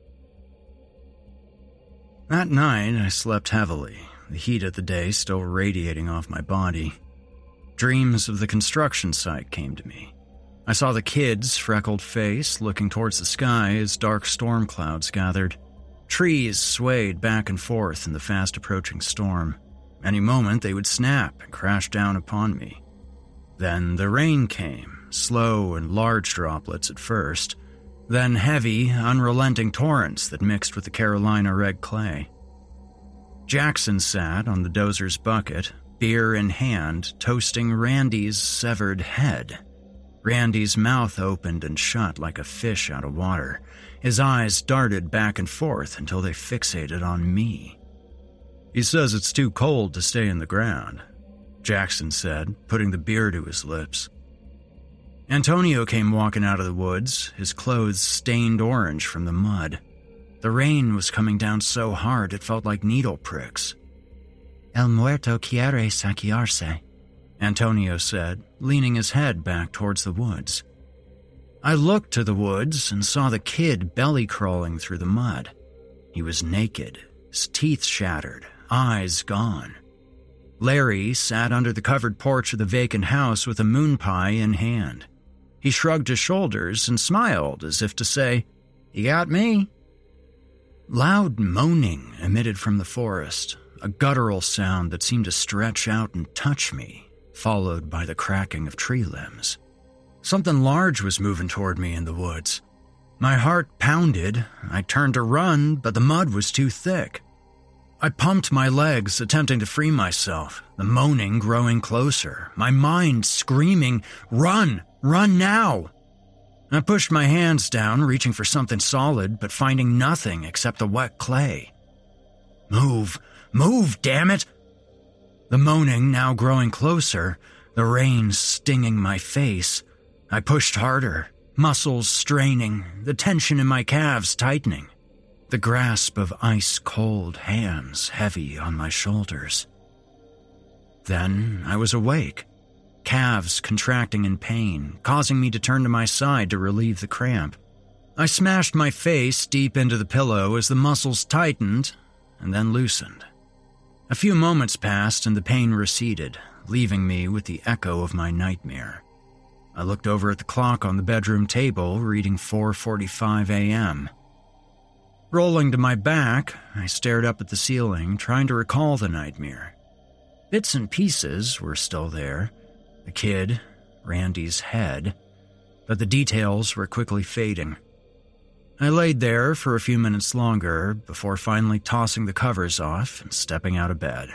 That night, I slept heavily, the heat of the day still radiating off my body. Dreams of the construction site came to me. I saw the kid's freckled face looking towards the sky as dark storm clouds gathered. Trees swayed back and forth in the fast-approaching storm. Any moment they would snap and crash down upon me. Then the rain came, slow and large droplets at first, then heavy, unrelenting torrents that mixed with the Carolina red clay. Jackson sat on the dozer's bucket, beer in hand, toasting Randy's severed head. Randy's mouth opened and shut like a fish out of water. His eyes darted back and forth until they fixated on me. "He says it's too cold to stay in the ground," Jackson said, putting the beer to his lips. Antonio came walking out of the woods, his clothes stained orange from the mud. The rain was coming down so hard it felt like needle pricks. "El muerto quiere saquearse," Antonio said, leaning his head back towards the woods. I looked to the woods and saw the kid belly crawling through the mud. He was naked, his teeth shattered, eyes gone. Larry sat under the covered porch of the vacant house with a moon pie in hand. He shrugged his shoulders and smiled as if to say, "You got me." Loud moaning emitted from the forest, a guttural sound that seemed to stretch out and touch me, followed by the cracking of tree limbs. Something large was moving toward me in the woods. My heart pounded. I turned to run, but the mud was too thick. I pumped my legs, attempting to free myself, the moaning growing closer, my mind screaming, "Run! Run now!" I pushed my hands down, reaching for something solid, but finding nothing except the wet clay. "Move! Move, damn it!" The moaning now growing closer, the rain stinging my face. I pushed harder, muscles straining, the tension in my calves tightening. The grasp of ice-cold hands heavy on my shoulders. Then I was awake, calves contracting in pain, causing me to turn to my side to relieve the cramp. I smashed my face deep into the pillow as the muscles tightened and then loosened. A few moments passed and the pain receded, leaving me with the echo of my nightmare. I looked over at the clock on the bedroom table, reading four forty-five a.m. Rolling to my back, I stared up at the ceiling, trying to recall the nightmare. Bits and pieces were still there. The kid, Randy's head, but the details were quickly fading. I laid there for a few minutes longer before finally tossing the covers off and stepping out of bed.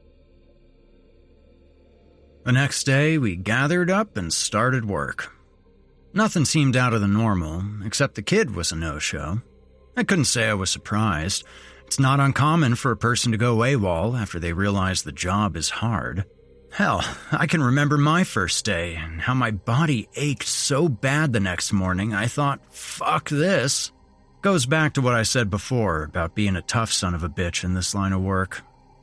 The next day, we gathered up and started work. Nothing seemed out of the normal, except the kid was a no-show. I couldn't say I was surprised. It's not uncommon for a person to go AWOL after they realize the job is hard. Hell, I can remember my first day and how my body ached so bad the next morning I thought, fuck this. Goes back to what I said before about being a tough son of a bitch in this line of work.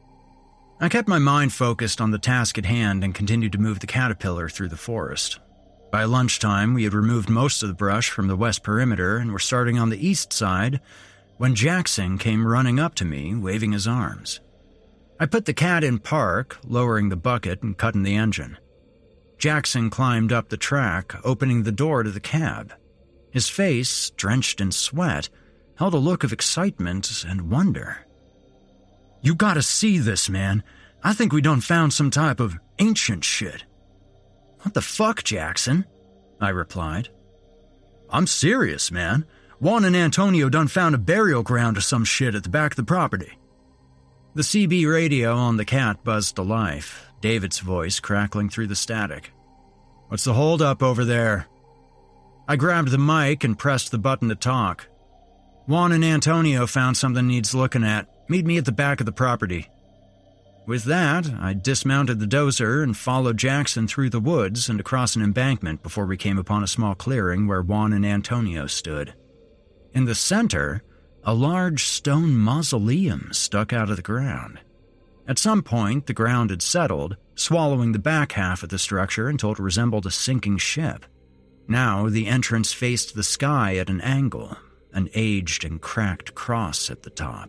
I kept my mind focused on the task at hand and continued to move the caterpillar through the forest. By lunchtime, we had removed most of the brush from the west perimeter and were starting on the east side when Jackson came running up to me, waving his arms. I put the cat in park, lowering the bucket and cutting the engine. Jackson climbed up the track, opening the door to the cab. His face, drenched in sweat, held a look of excitement and wonder. "You gotta see this, man. I think we done found some type of ancient shit." "What the fuck, Jackson?" I replied. "I'm serious, man. Juan and Antonio done found a burial ground or some shit at the back of the property." The C B radio on the cat buzzed to life, David's voice crackling through the static. "What's the holdup over there?" I grabbed the mic and pressed the button to talk. "Juan and Antonio found something needs looking at. Meet me at the back of the property." With that, I dismounted the dozer and followed Jackson through the woods and across an embankment before we came upon a small clearing where Juan and Antonio stood. In the center, a large stone mausoleum stuck out of the ground. At some point, the ground had settled, swallowing the back half of the structure until it resembled a sinking ship. Now, the entrance faced the sky at an angle, an aged and cracked cross at the top.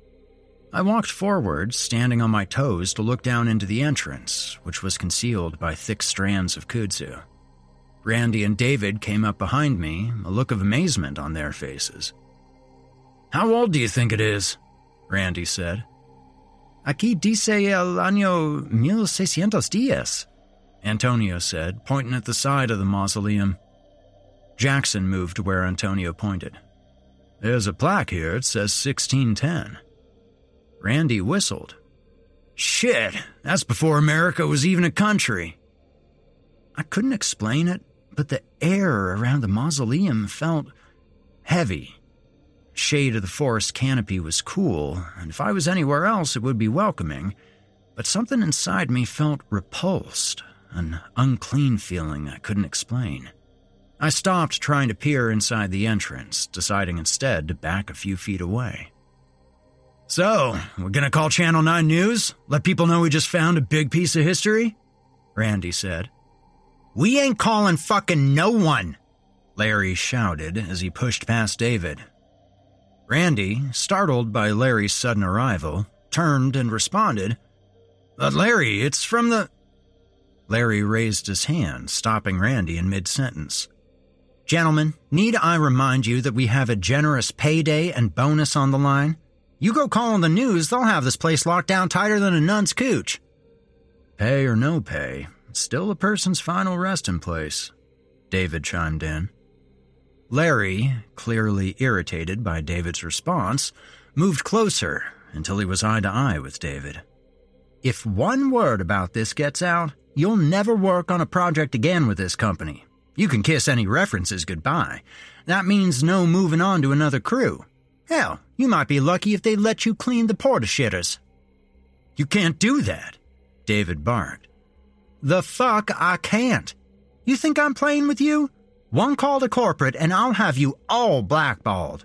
I walked forward, standing on my toes to look down into the entrance, which was concealed by thick strands of kudzu. Randy and David came up behind me, a look of amazement on their faces. "How old do you think it is?" Randy said. "Aquí dice el año mil seiscientos diez, Antonio said, pointing at the side of the mausoleum. Jackson moved to where Antonio pointed. "There's a plaque here. It says sixteen ten. Randy whistled. "Shit, that's before America was even a country." I couldn't explain it, but the air around the mausoleum felt heavy. Shade of the forest canopy was cool, and if I was anywhere else it would be welcoming, but something inside me felt repulsed, an unclean feeling I couldn't explain. I stopped trying to peer inside the entrance, deciding instead to back a few feet away. "So, we're gonna call Channel nine News? Let people know we just found a big piece of history?" Randy said. "We ain't calling fucking no one," Larry shouted as he pushed past David. Randy, startled by Larry's sudden arrival, turned and responded, "But Larry, it's from the—" Larry raised his hand, stopping Randy in mid-sentence. "Gentlemen, need I remind you that we have a generous payday and bonus on the line? You go call on the news, they'll have this place locked down tighter than a nun's cooch." "Pay or no pay, it's still a person's final resting place," David chimed in. Larry, clearly irritated by David's response, moved closer until he was eye to eye with David. "If one word about this gets out, you'll never work on a project again with this company. You can kiss any references goodbye. That means no moving on to another crew. Hell, you might be lucky if they let you clean the porta-shitters." "You can't do that," David barked. "The fuck I can't. You think I'm playing with you? One call to corporate and I'll have you all blackballed."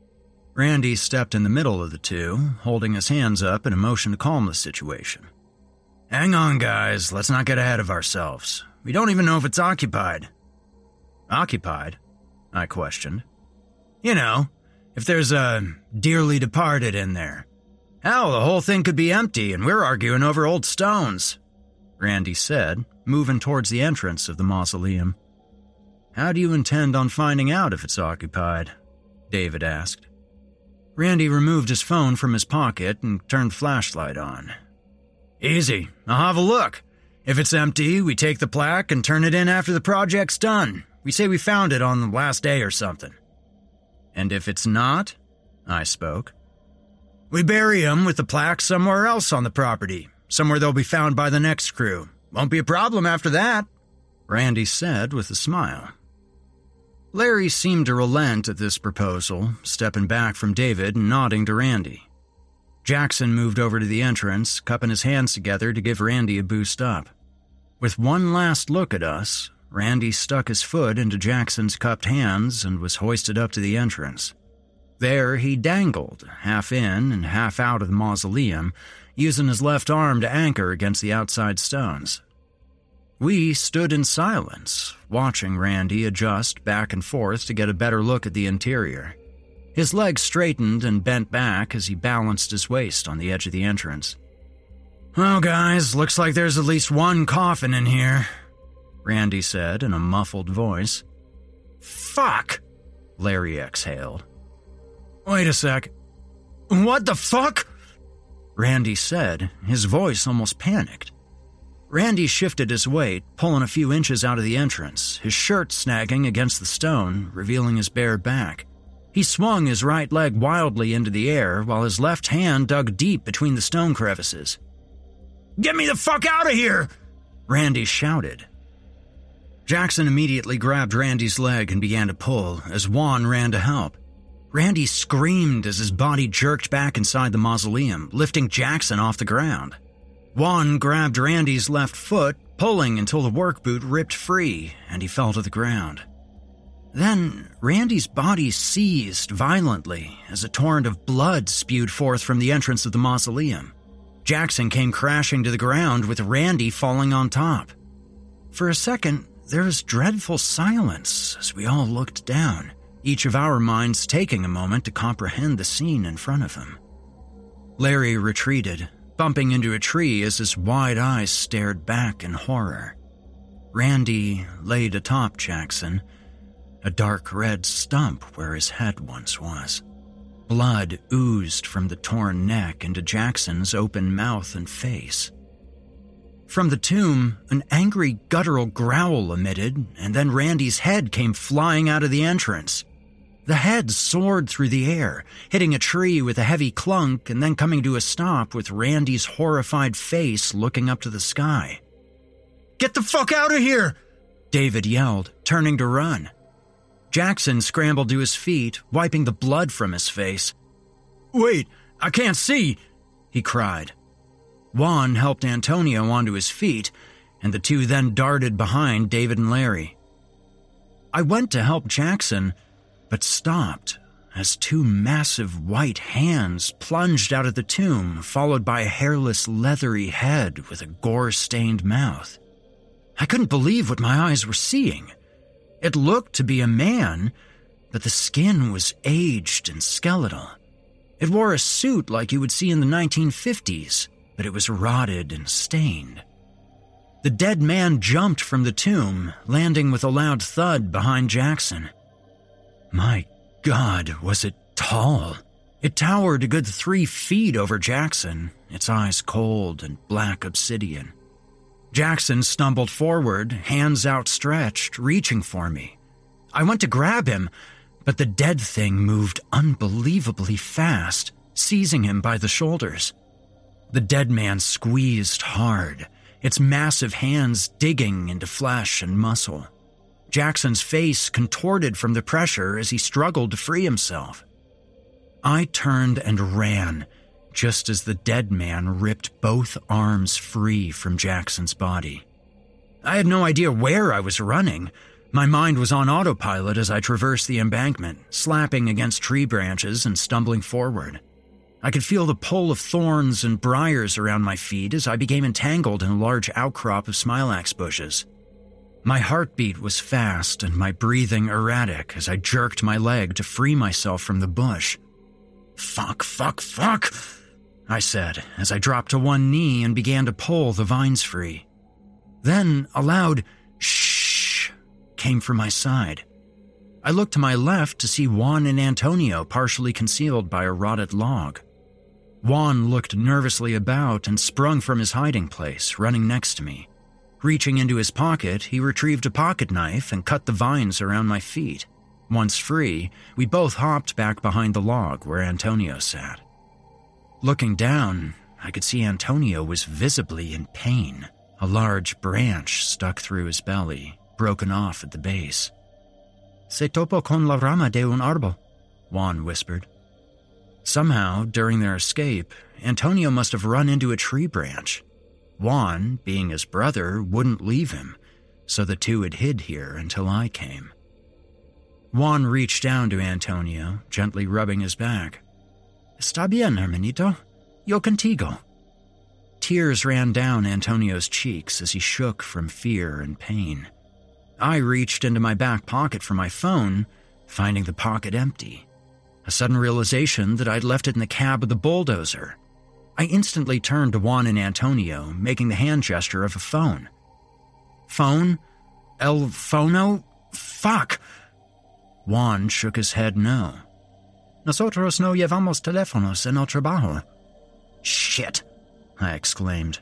Randy stepped in the middle of the two, holding his hands up in a motion to calm the situation. "Hang on, guys. Let's not get ahead of ourselves. We don't even know if it's occupied." "Occupied?" I questioned. "You know, if there's a dearly departed in there. Hell, the whole thing could be empty and we're arguing over old stones," Randy said, moving towards the entrance of the mausoleum. "How do you intend on finding out if it's occupied?" David asked. Randy removed his phone from his pocket and turned the flashlight on. "Easy. I'll have a look. If it's empty, we take the plaque and turn it in after the project's done. We say we found it on the last day or something." "And if it's not?" I spoke. "We bury 'em with the plaque somewhere else on the property, somewhere they'll be found by the next crew. Won't be a problem after that," Randy said with a smile. Larry seemed to relent at this proposal, stepping back from David and nodding to Randy. Jackson moved over to the entrance, cupping his hands together to give Randy a boost up. With one last look at us, Randy stuck his foot into Jackson's cupped hands and was hoisted up to the entrance. There he dangled, half in and half out of the mausoleum, using his left arm to anchor against the outside stones. We stood in silence, watching Randy adjust back and forth to get a better look at the interior. His legs straightened and bent back as he balanced his waist on the edge of the entrance. "Well, guys, looks like there's at least one coffin in here," Randy said in a muffled voice. "Fuck," Larry exhaled. "Wait a sec. What the fuck?" Randy said, his voice almost panicked. Randy shifted his weight, pulling a few inches out of the entrance, his shirt snagging against the stone, revealing his bare back. He swung his right leg wildly into the air while his left hand dug deep between the stone crevices. "Get me the fuck out of here!" Randy shouted. Jackson immediately grabbed Randy's leg and began to pull as Juan ran to help. Randy screamed as his body jerked back inside the mausoleum, lifting Jackson off the ground. Juan grabbed Randy's left foot, pulling until the work boot ripped free and he fell to the ground. Then Randy's body seized violently as a torrent of blood spewed forth from the entrance of the mausoleum. Jackson came crashing to the ground with Randy falling on top. For a second, there was dreadful silence as we all looked down, each of our minds taking a moment to comprehend the scene in front of him. Larry retreated, bumping into a tree as his wide eyes stared back in horror. Randy laid atop Jackson, a dark red stump where his head once was. Blood oozed from the torn neck into Jackson's open mouth and face. From the tomb, an angry guttural growl emitted, and then Randy's head came flying out of the entrance. The head soared through the air, hitting a tree with a heavy clunk and then coming to a stop with Randy's horrified face looking up to the sky. "Get the fuck out of here!" David yelled, turning to run. Jackson scrambled to his feet, wiping the blood from his face. "Wait, I can't see!" he cried. Juan helped Antonio onto his feet, and the two then darted behind David and Larry. I went to help Jackson, but stopped as two massive white hands plunged out of the tomb, followed by a hairless, leathery head with a gore-stained mouth. I couldn't believe what my eyes were seeing. It looked to be a man, but the skin was aged and skeletal. It wore a suit like you would see in the nineteen fifties, but it was rotted and stained. The dead man jumped from the tomb, landing with a loud thud behind Jackson. My God, was it tall? It towered a good three feet over Jackson, its eyes cold and black obsidian. Jackson stumbled forward, hands outstretched, reaching for me. I went to grab him, but the dead thing moved unbelievably fast, seizing him by the shoulders. The dead man squeezed hard, its massive hands digging into flesh and muscle. Jackson's face contorted from the pressure as he struggled to free himself. I turned and ran, just as the dead man ripped both arms free from Jackson's body. I had no idea where I was running. My mind was on autopilot as I traversed the embankment, slapping against tree branches and stumbling forward. I could feel the pull of thorns and briars around my feet as I became entangled in a large outcrop of smilax bushes. My heartbeat was fast and my breathing erratic as I jerked my leg to free myself from the bush. "Fuck, fuck, fuck," I said as I dropped to one knee and began to pull the vines free. Then a loud shh came from my side. I looked to my left to see Juan and Antonio partially concealed by a rotted log. Juan looked nervously about and sprung from his hiding place, running next to me. Reaching into his pocket, he retrieved a pocket knife and cut the vines around my feet. Once free, we both hopped back behind the log where Antonio sat. Looking down, I could see Antonio was visibly in pain. A large branch stuck through his belly, broken off at the base. "Se topo con la rama de un árbol," Juan whispered. Somehow, during their escape, Antonio must have run into a tree branch. Juan, being his brother, wouldn't leave him, so the two had hid here until I came. Juan reached down to Antonio, gently rubbing his back. "Está bien, hermanito. Yo contigo." Tears ran down Antonio's cheeks as he shook from fear and pain. I reached into my back pocket for my phone, finding the pocket empty. A sudden realization that I'd left it in the cab of the bulldozer. I instantly turned to Juan and Antonio, making the hand gesture of a phone. "Phone? El Fono? Fuck!" Juan shook his head no. "Nosotros no llevamos teléfonos en el trabajo." "Shit!" I exclaimed.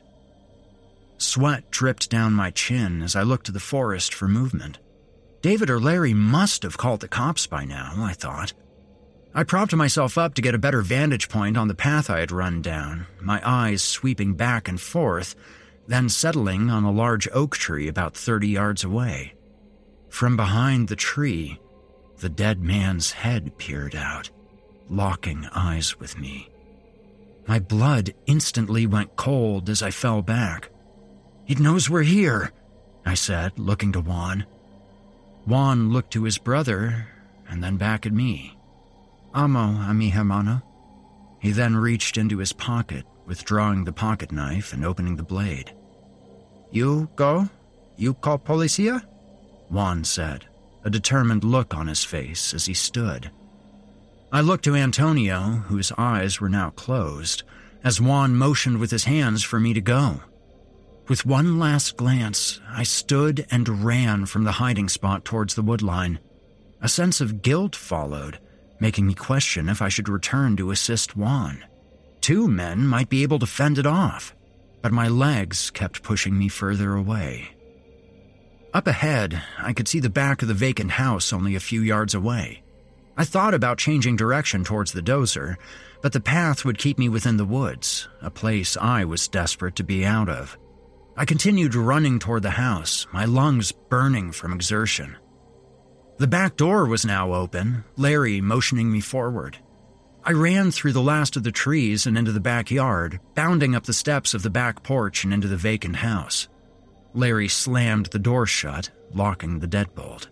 Sweat dripped down my chin as I looked to the forest for movement. David or Larry must have called the cops by now, I thought. I propped myself up to get a better vantage point on the path I had run down, my eyes sweeping back and forth, then settling on a large oak tree about thirty yards away. From behind the tree, the dead man's head peered out, locking eyes with me. My blood instantly went cold as I fell back. "It knows we're here," I said, looking to Juan. Juan looked to his brother and then back at me. "Amo a mi hermano." He then reached into his pocket, withdrawing the pocket knife and opening the blade. "You go? You call policia?" Juan said, a determined look on his face as he stood. I looked to Antonio, whose eyes were now closed, as Juan motioned with his hands for me to go. With one last glance, I stood and ran from the hiding spot towards the woodline. A sense of guilt followed, making me question if I should return to assist Juan. Two men might be able to fend it off, but my legs kept pushing me further away. Up ahead, I could see the back of the vacant house only a few yards away. I thought about changing direction towards the dozer, but the path would keep me within the woods, a place I was desperate to be out of. I continued running toward the house, my lungs burning from exertion. The back door was now open, Larry motioning me forward. I ran through the last of the trees and into the backyard, bounding up the steps of the back porch and into the vacant house. Larry slammed the door shut, locking the deadbolt.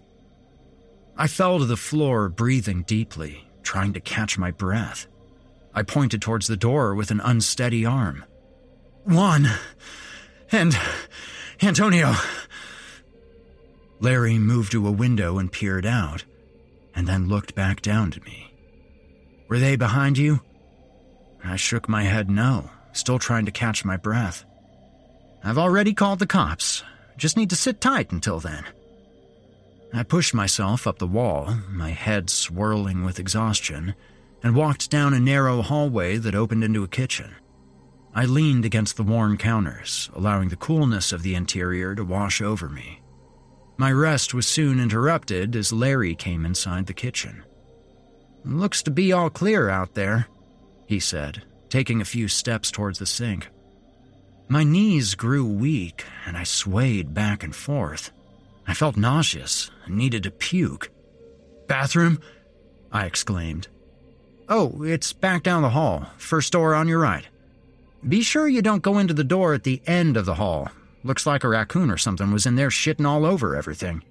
I fell to the floor, breathing deeply, trying to catch my breath. I pointed towards the door with an unsteady arm. "Juan! And Antonio!" Larry moved to a window and peered out, and then looked back down to me. Were they behind you? I shook my head no, still trying to catch my breath. I've already called the cops. Just need to sit tight until then. I pushed myself up the wall, my head swirling with exhaustion, and walked down a narrow hallway that opened into a kitchen. I leaned against the worn counters, allowing the coolness of the interior to wash over me. My rest was soon interrupted as Larry came inside the kitchen. Looks to be all clear out there, he said, taking a few steps towards the sink. My knees grew weak, and I swayed back and forth. I felt nauseous and needed to puke. Bathroom? I exclaimed. Oh, it's back down the hall, first door on your right. Be sure you don't go into the door at the end of the hall. Looks like a raccoon or something was in there shitting all over everything.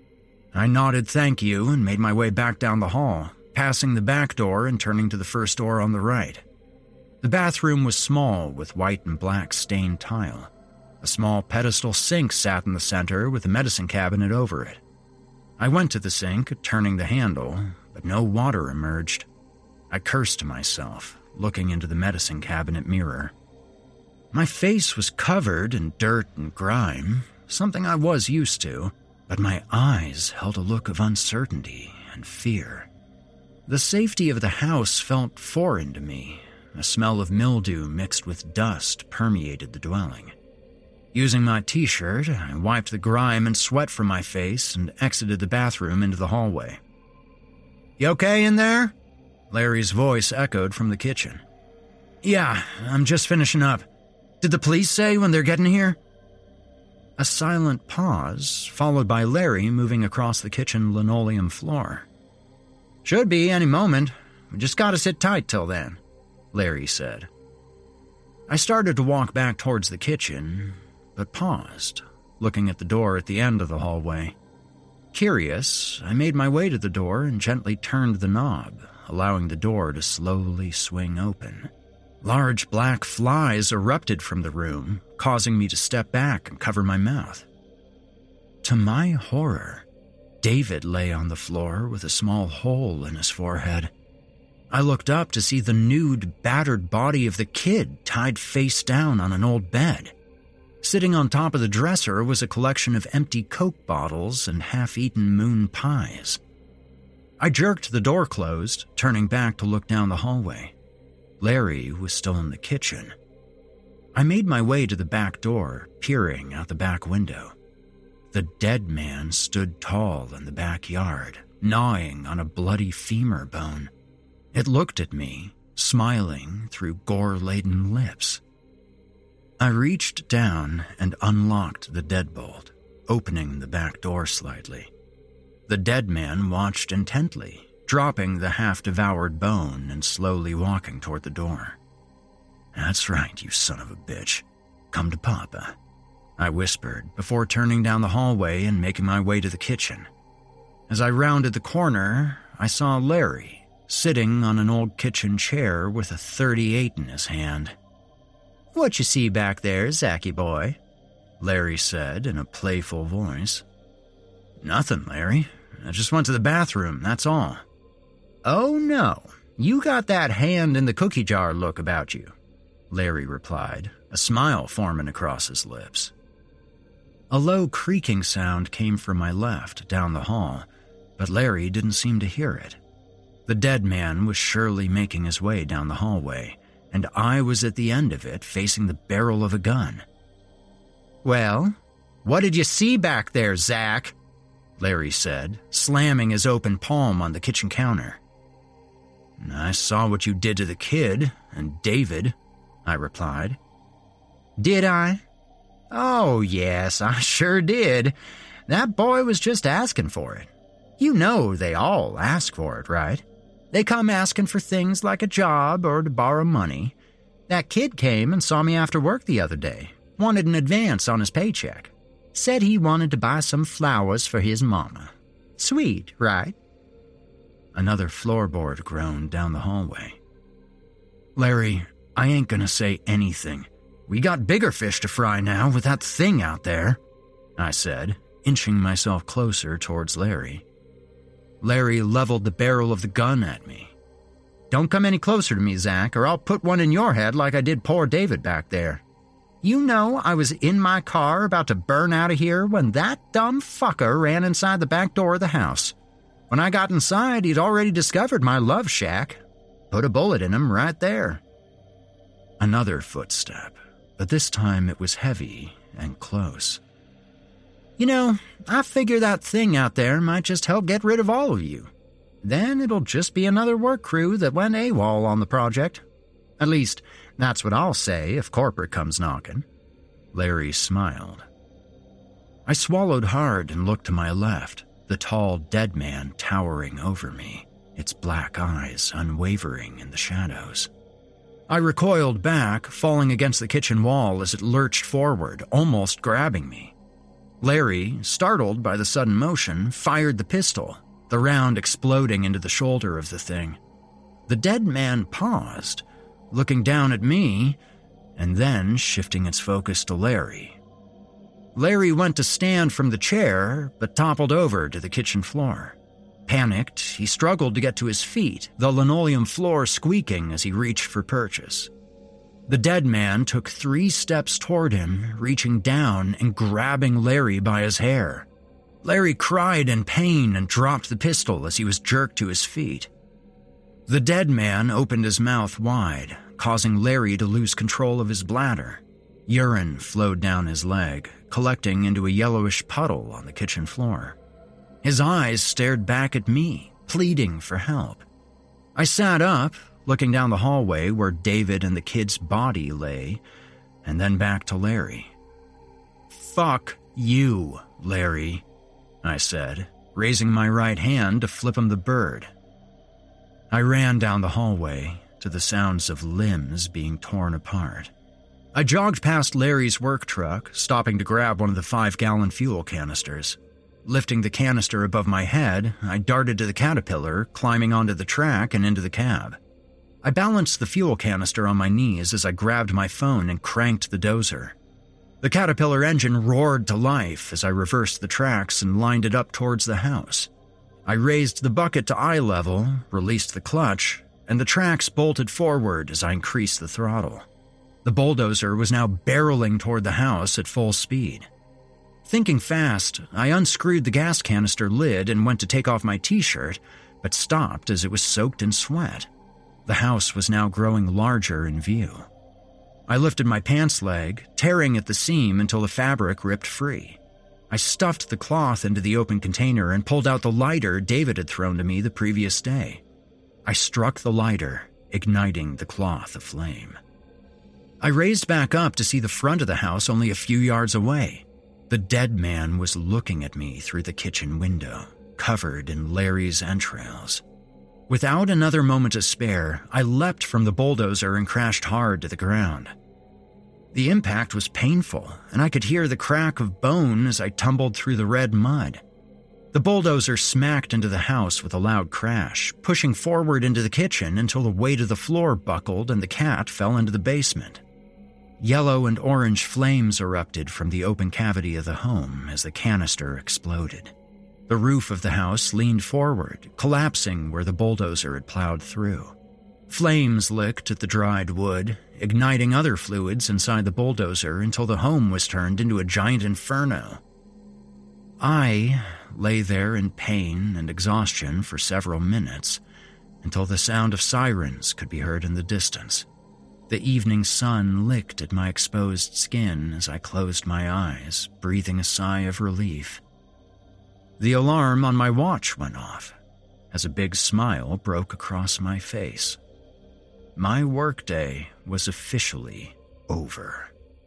I nodded thank you and made my way back down the hall, passing the back door and turning to the first door on the right. The bathroom was small with white and black stained tile. A small pedestal sink sat in the center with a medicine cabinet over it. I went to the sink, turning the handle, but no water emerged. I cursed to myself, looking into the medicine cabinet mirror. My face was covered in dirt and grime, something I was used to, but my eyes held a look of uncertainty and fear. The safety of the house felt foreign to me. A smell of mildew mixed with dust permeated the dwelling. Using my t-shirt, I wiped the grime and sweat from my face and exited the bathroom into the hallway. You okay in there? Larry's voice echoed from the kitchen. Yeah, I'm just finishing up. Did the police say when they're getting here? A silent pause, followed by Larry moving across the kitchen linoleum floor. Should be any moment. We just gotta sit tight till then, Larry said. I started to walk back towards the kitchen, but paused, looking at the door at the end of the hallway. Curious, I made my way to the door and gently turned the knob, allowing the door to slowly swing open. Large black flies erupted from the room, causing me to step back and cover my mouth. To my horror, David lay on the floor with a small hole in his forehead. I looked up to see the nude, battered body of the kid tied face down on an old bed. Sitting on top of the dresser was a collection of empty Coke bottles and half-eaten moon pies. I jerked the door closed, turning back to look down the hallway. Larry was still in the kitchen. I made my way to the back door, peering out the back window. The dead man stood tall in the backyard, gnawing on a bloody femur bone. It looked at me, smiling through gore-laden lips. I reached down and unlocked the deadbolt, opening the back door slightly. The dead man watched intently, dropping the half-devoured bone and slowly walking toward the door. That's right, you son of a bitch. Come to Papa, I whispered before turning down the hallway and making my way to the kitchen. As I rounded the corner, I saw Larry, sitting on an old kitchen chair with a thirty-eight in his hand. What you see back there, Zachy boy? Larry said in a playful voice. Nothing, Larry. I just went to the bathroom, that's all. Oh no, you got that hand in the cookie jar look about you, Larry replied, a smile forming across his lips. A low creaking sound came from my left, down the hall, but Larry didn't seem to hear it. The dead man was surely making his way down the hallway, and I was at the end of it, facing the barrel of a gun. Well, what did you see back there, Zach? Larry said, slamming his open palm on the kitchen counter. I saw what you did to the kid, and David, I replied. Did I? Oh, yes, I sure did. That boy was just asking for it. You know they all ask for it, right? They come asking for things like a job or to borrow money. That kid came and saw me after work the other day, wanted an advance on his paycheck. Said he wanted to buy some flowers for his mama. Sweet, right? Another floorboard groaned down the hallway. Larry, I ain't gonna say anything. We got bigger fish to fry now with that thing out there, I said, inching myself closer towards Larry. Larry leveled the barrel of the gun at me. "Don't come any closer to me, Zach, or I'll put one in your head like I did poor David back there. You know I was in my car about to burn out of here when that dumb fucker ran inside the back door of the house. When I got inside, he'd already discovered my love shack. Put a bullet in him right there." Another footstep, but this time it was heavy and close. "You know, I figure that thing out there might just help get rid of all of you. Then it'll just be another work crew that went AWOL on the project. At least, that's what I'll say if corporate comes knocking." Larry smiled. I swallowed hard and looked to my left, the tall dead man towering over me, its black eyes unwavering in the shadows. I recoiled back, falling against the kitchen wall as it lurched forward, almost grabbing me. Larry, startled by the sudden motion, fired the pistol, the round exploding into the shoulder of the thing. The dead man paused, looking down at me, and then shifting its focus to Larry. Larry went to stand from the chair, but toppled over to the kitchen floor. Panicked, he struggled to get to his feet, the linoleum floor squeaking as he reached for purchase. The dead man took three steps toward him, reaching down and grabbing Larry by his hair. Larry cried in pain and dropped the pistol as he was jerked to his feet. The dead man opened his mouth wide, causing Larry to lose control of his bladder. Urine flowed down his leg, collecting into a yellowish puddle on the kitchen floor. His eyes stared back at me, pleading for help. I sat up, looking down the hallway where David and the kid's body lay, and then back to Larry. "Fuck you, Larry," I said, raising my right hand to flip him the bird. I ran down the hallway to the sounds of limbs being torn apart. I jogged past Larry's work truck, stopping to grab one of the five-gallon fuel canisters. Lifting the canister above my head, I darted to the Caterpillar, climbing onto the track and into the cab. I balanced the fuel canister on my knees as I grabbed my phone and cranked the dozer. The Caterpillar engine roared to life as I reversed the tracks and lined it up towards the house. I raised the bucket to eye level, released the clutch, and the tracks bolted forward as I increased the throttle. The bulldozer was now barreling toward the house at full speed. Thinking fast, I unscrewed the gas canister lid and went to take off my t-shirt, but stopped as it was soaked in sweat. The house was now growing larger in view. I lifted my pants leg, tearing at the seam until the fabric ripped free. I stuffed the cloth into the open container and pulled out the lighter David had thrown to me the previous day. I struck the lighter, igniting the cloth aflame. I raised back up to see the front of the house only a few yards away. The dead man was looking at me through the kitchen window, covered in Larry's entrails. Without another moment to spare, I leapt from the bulldozer and crashed hard to the ground. The impact was painful, and I could hear the crack of bone as I tumbled through the red mud. The bulldozer smacked into the house with a loud crash, pushing forward into the kitchen until the weight of the floor buckled and the cat fell into the basement. Yellow and orange flames erupted from the open cavity of the home as the canister exploded. The roof of the house leaned forward, collapsing where the bulldozer had plowed through. Flames licked at the dried wood, igniting other fluids inside the bulldozer until the home was turned into a giant inferno. I lay there in pain and exhaustion for several minutes until the sound of sirens could be heard in the distance. The evening sun licked at my exposed skin as I closed my eyes, breathing a sigh of relief. The alarm on my watch went off as a big smile broke across my face. My workday was officially over.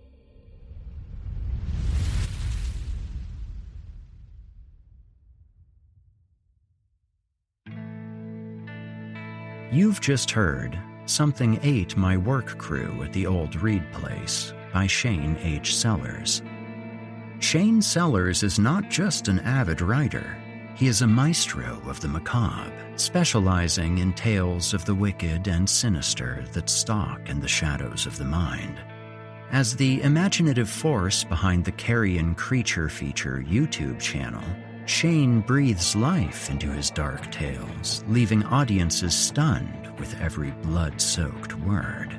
You've just heard Something Ate My Work Crew at the Old Reed Place by Shane H. Sellers. Shane Sellers is not just an avid writer. He is a maestro of the macabre, specializing in tales of the wicked and sinister that stalk in the shadows of the mind. As the imaginative force behind the Carrion Creature Feature YouTube channel, Shane breathes life into his dark tales, leaving audiences stunned with every blood-soaked word.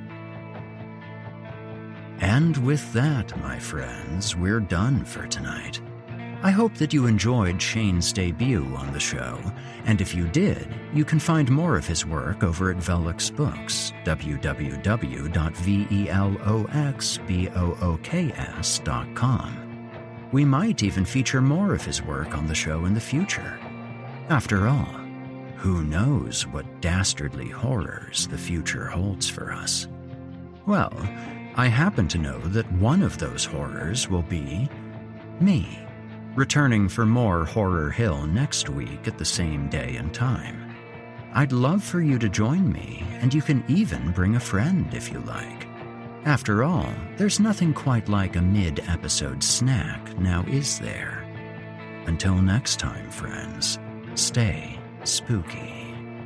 And with that, my friends, we're done for tonight. I hope that you enjoyed Shane's debut on the show, and if you did, you can find more of his work over at Velux Books, w w w dot velux dot com. We might even feature more of his work on the show in the future. After all, who knows what dastardly horrors the future holds for us? Well, I happen to know that one of those horrors will be me, returning for more Horror Hill next week at the same day and time. I'd love for you to join me, and you can even bring a friend if you like. After all, there's nothing quite like a mid-episode snack, now is there? Until next time, friends, stay spooky.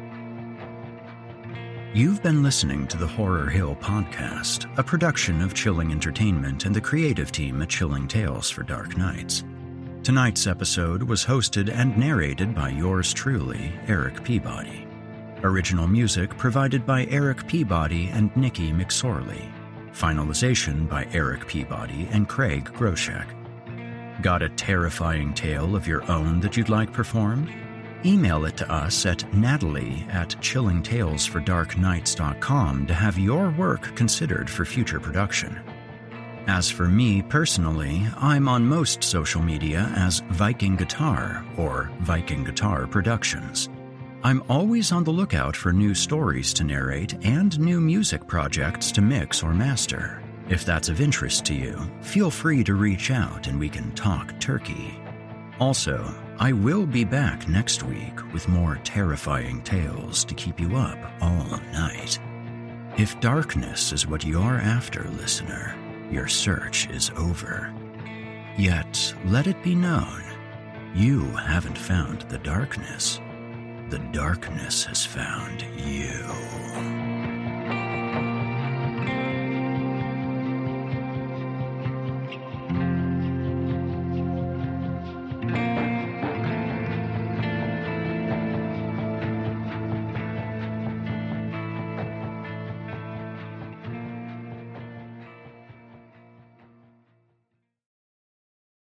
You've been listening to the Horror Hill Podcast, a production of Chilling Entertainment and the creative team at Chilling Tales for Dark Nights. Tonight's episode was hosted and narrated by yours truly, Eric Peabody. Original music provided by Eric Peabody and Nikki McSorley. Finalization by Eric Peabody and Craig Groshek. Got a terrifying tale of your own that you'd like performed? Email it to us at natalie at chilling tales for dark nights dot com to have your work considered for future production. As for me personally, I'm on most social media as Viking Guitar or Viking Guitar Productions. I'm always on the lookout for new stories to narrate and new music projects to mix or master. If that's of interest to you, feel free to reach out and we can talk turkey. Also, I will be back next week with more terrifying tales to keep you up all night. If darkness is what you're after, listener, your search is over. Yet, let it be known, you haven't found the darkness. The darkness has found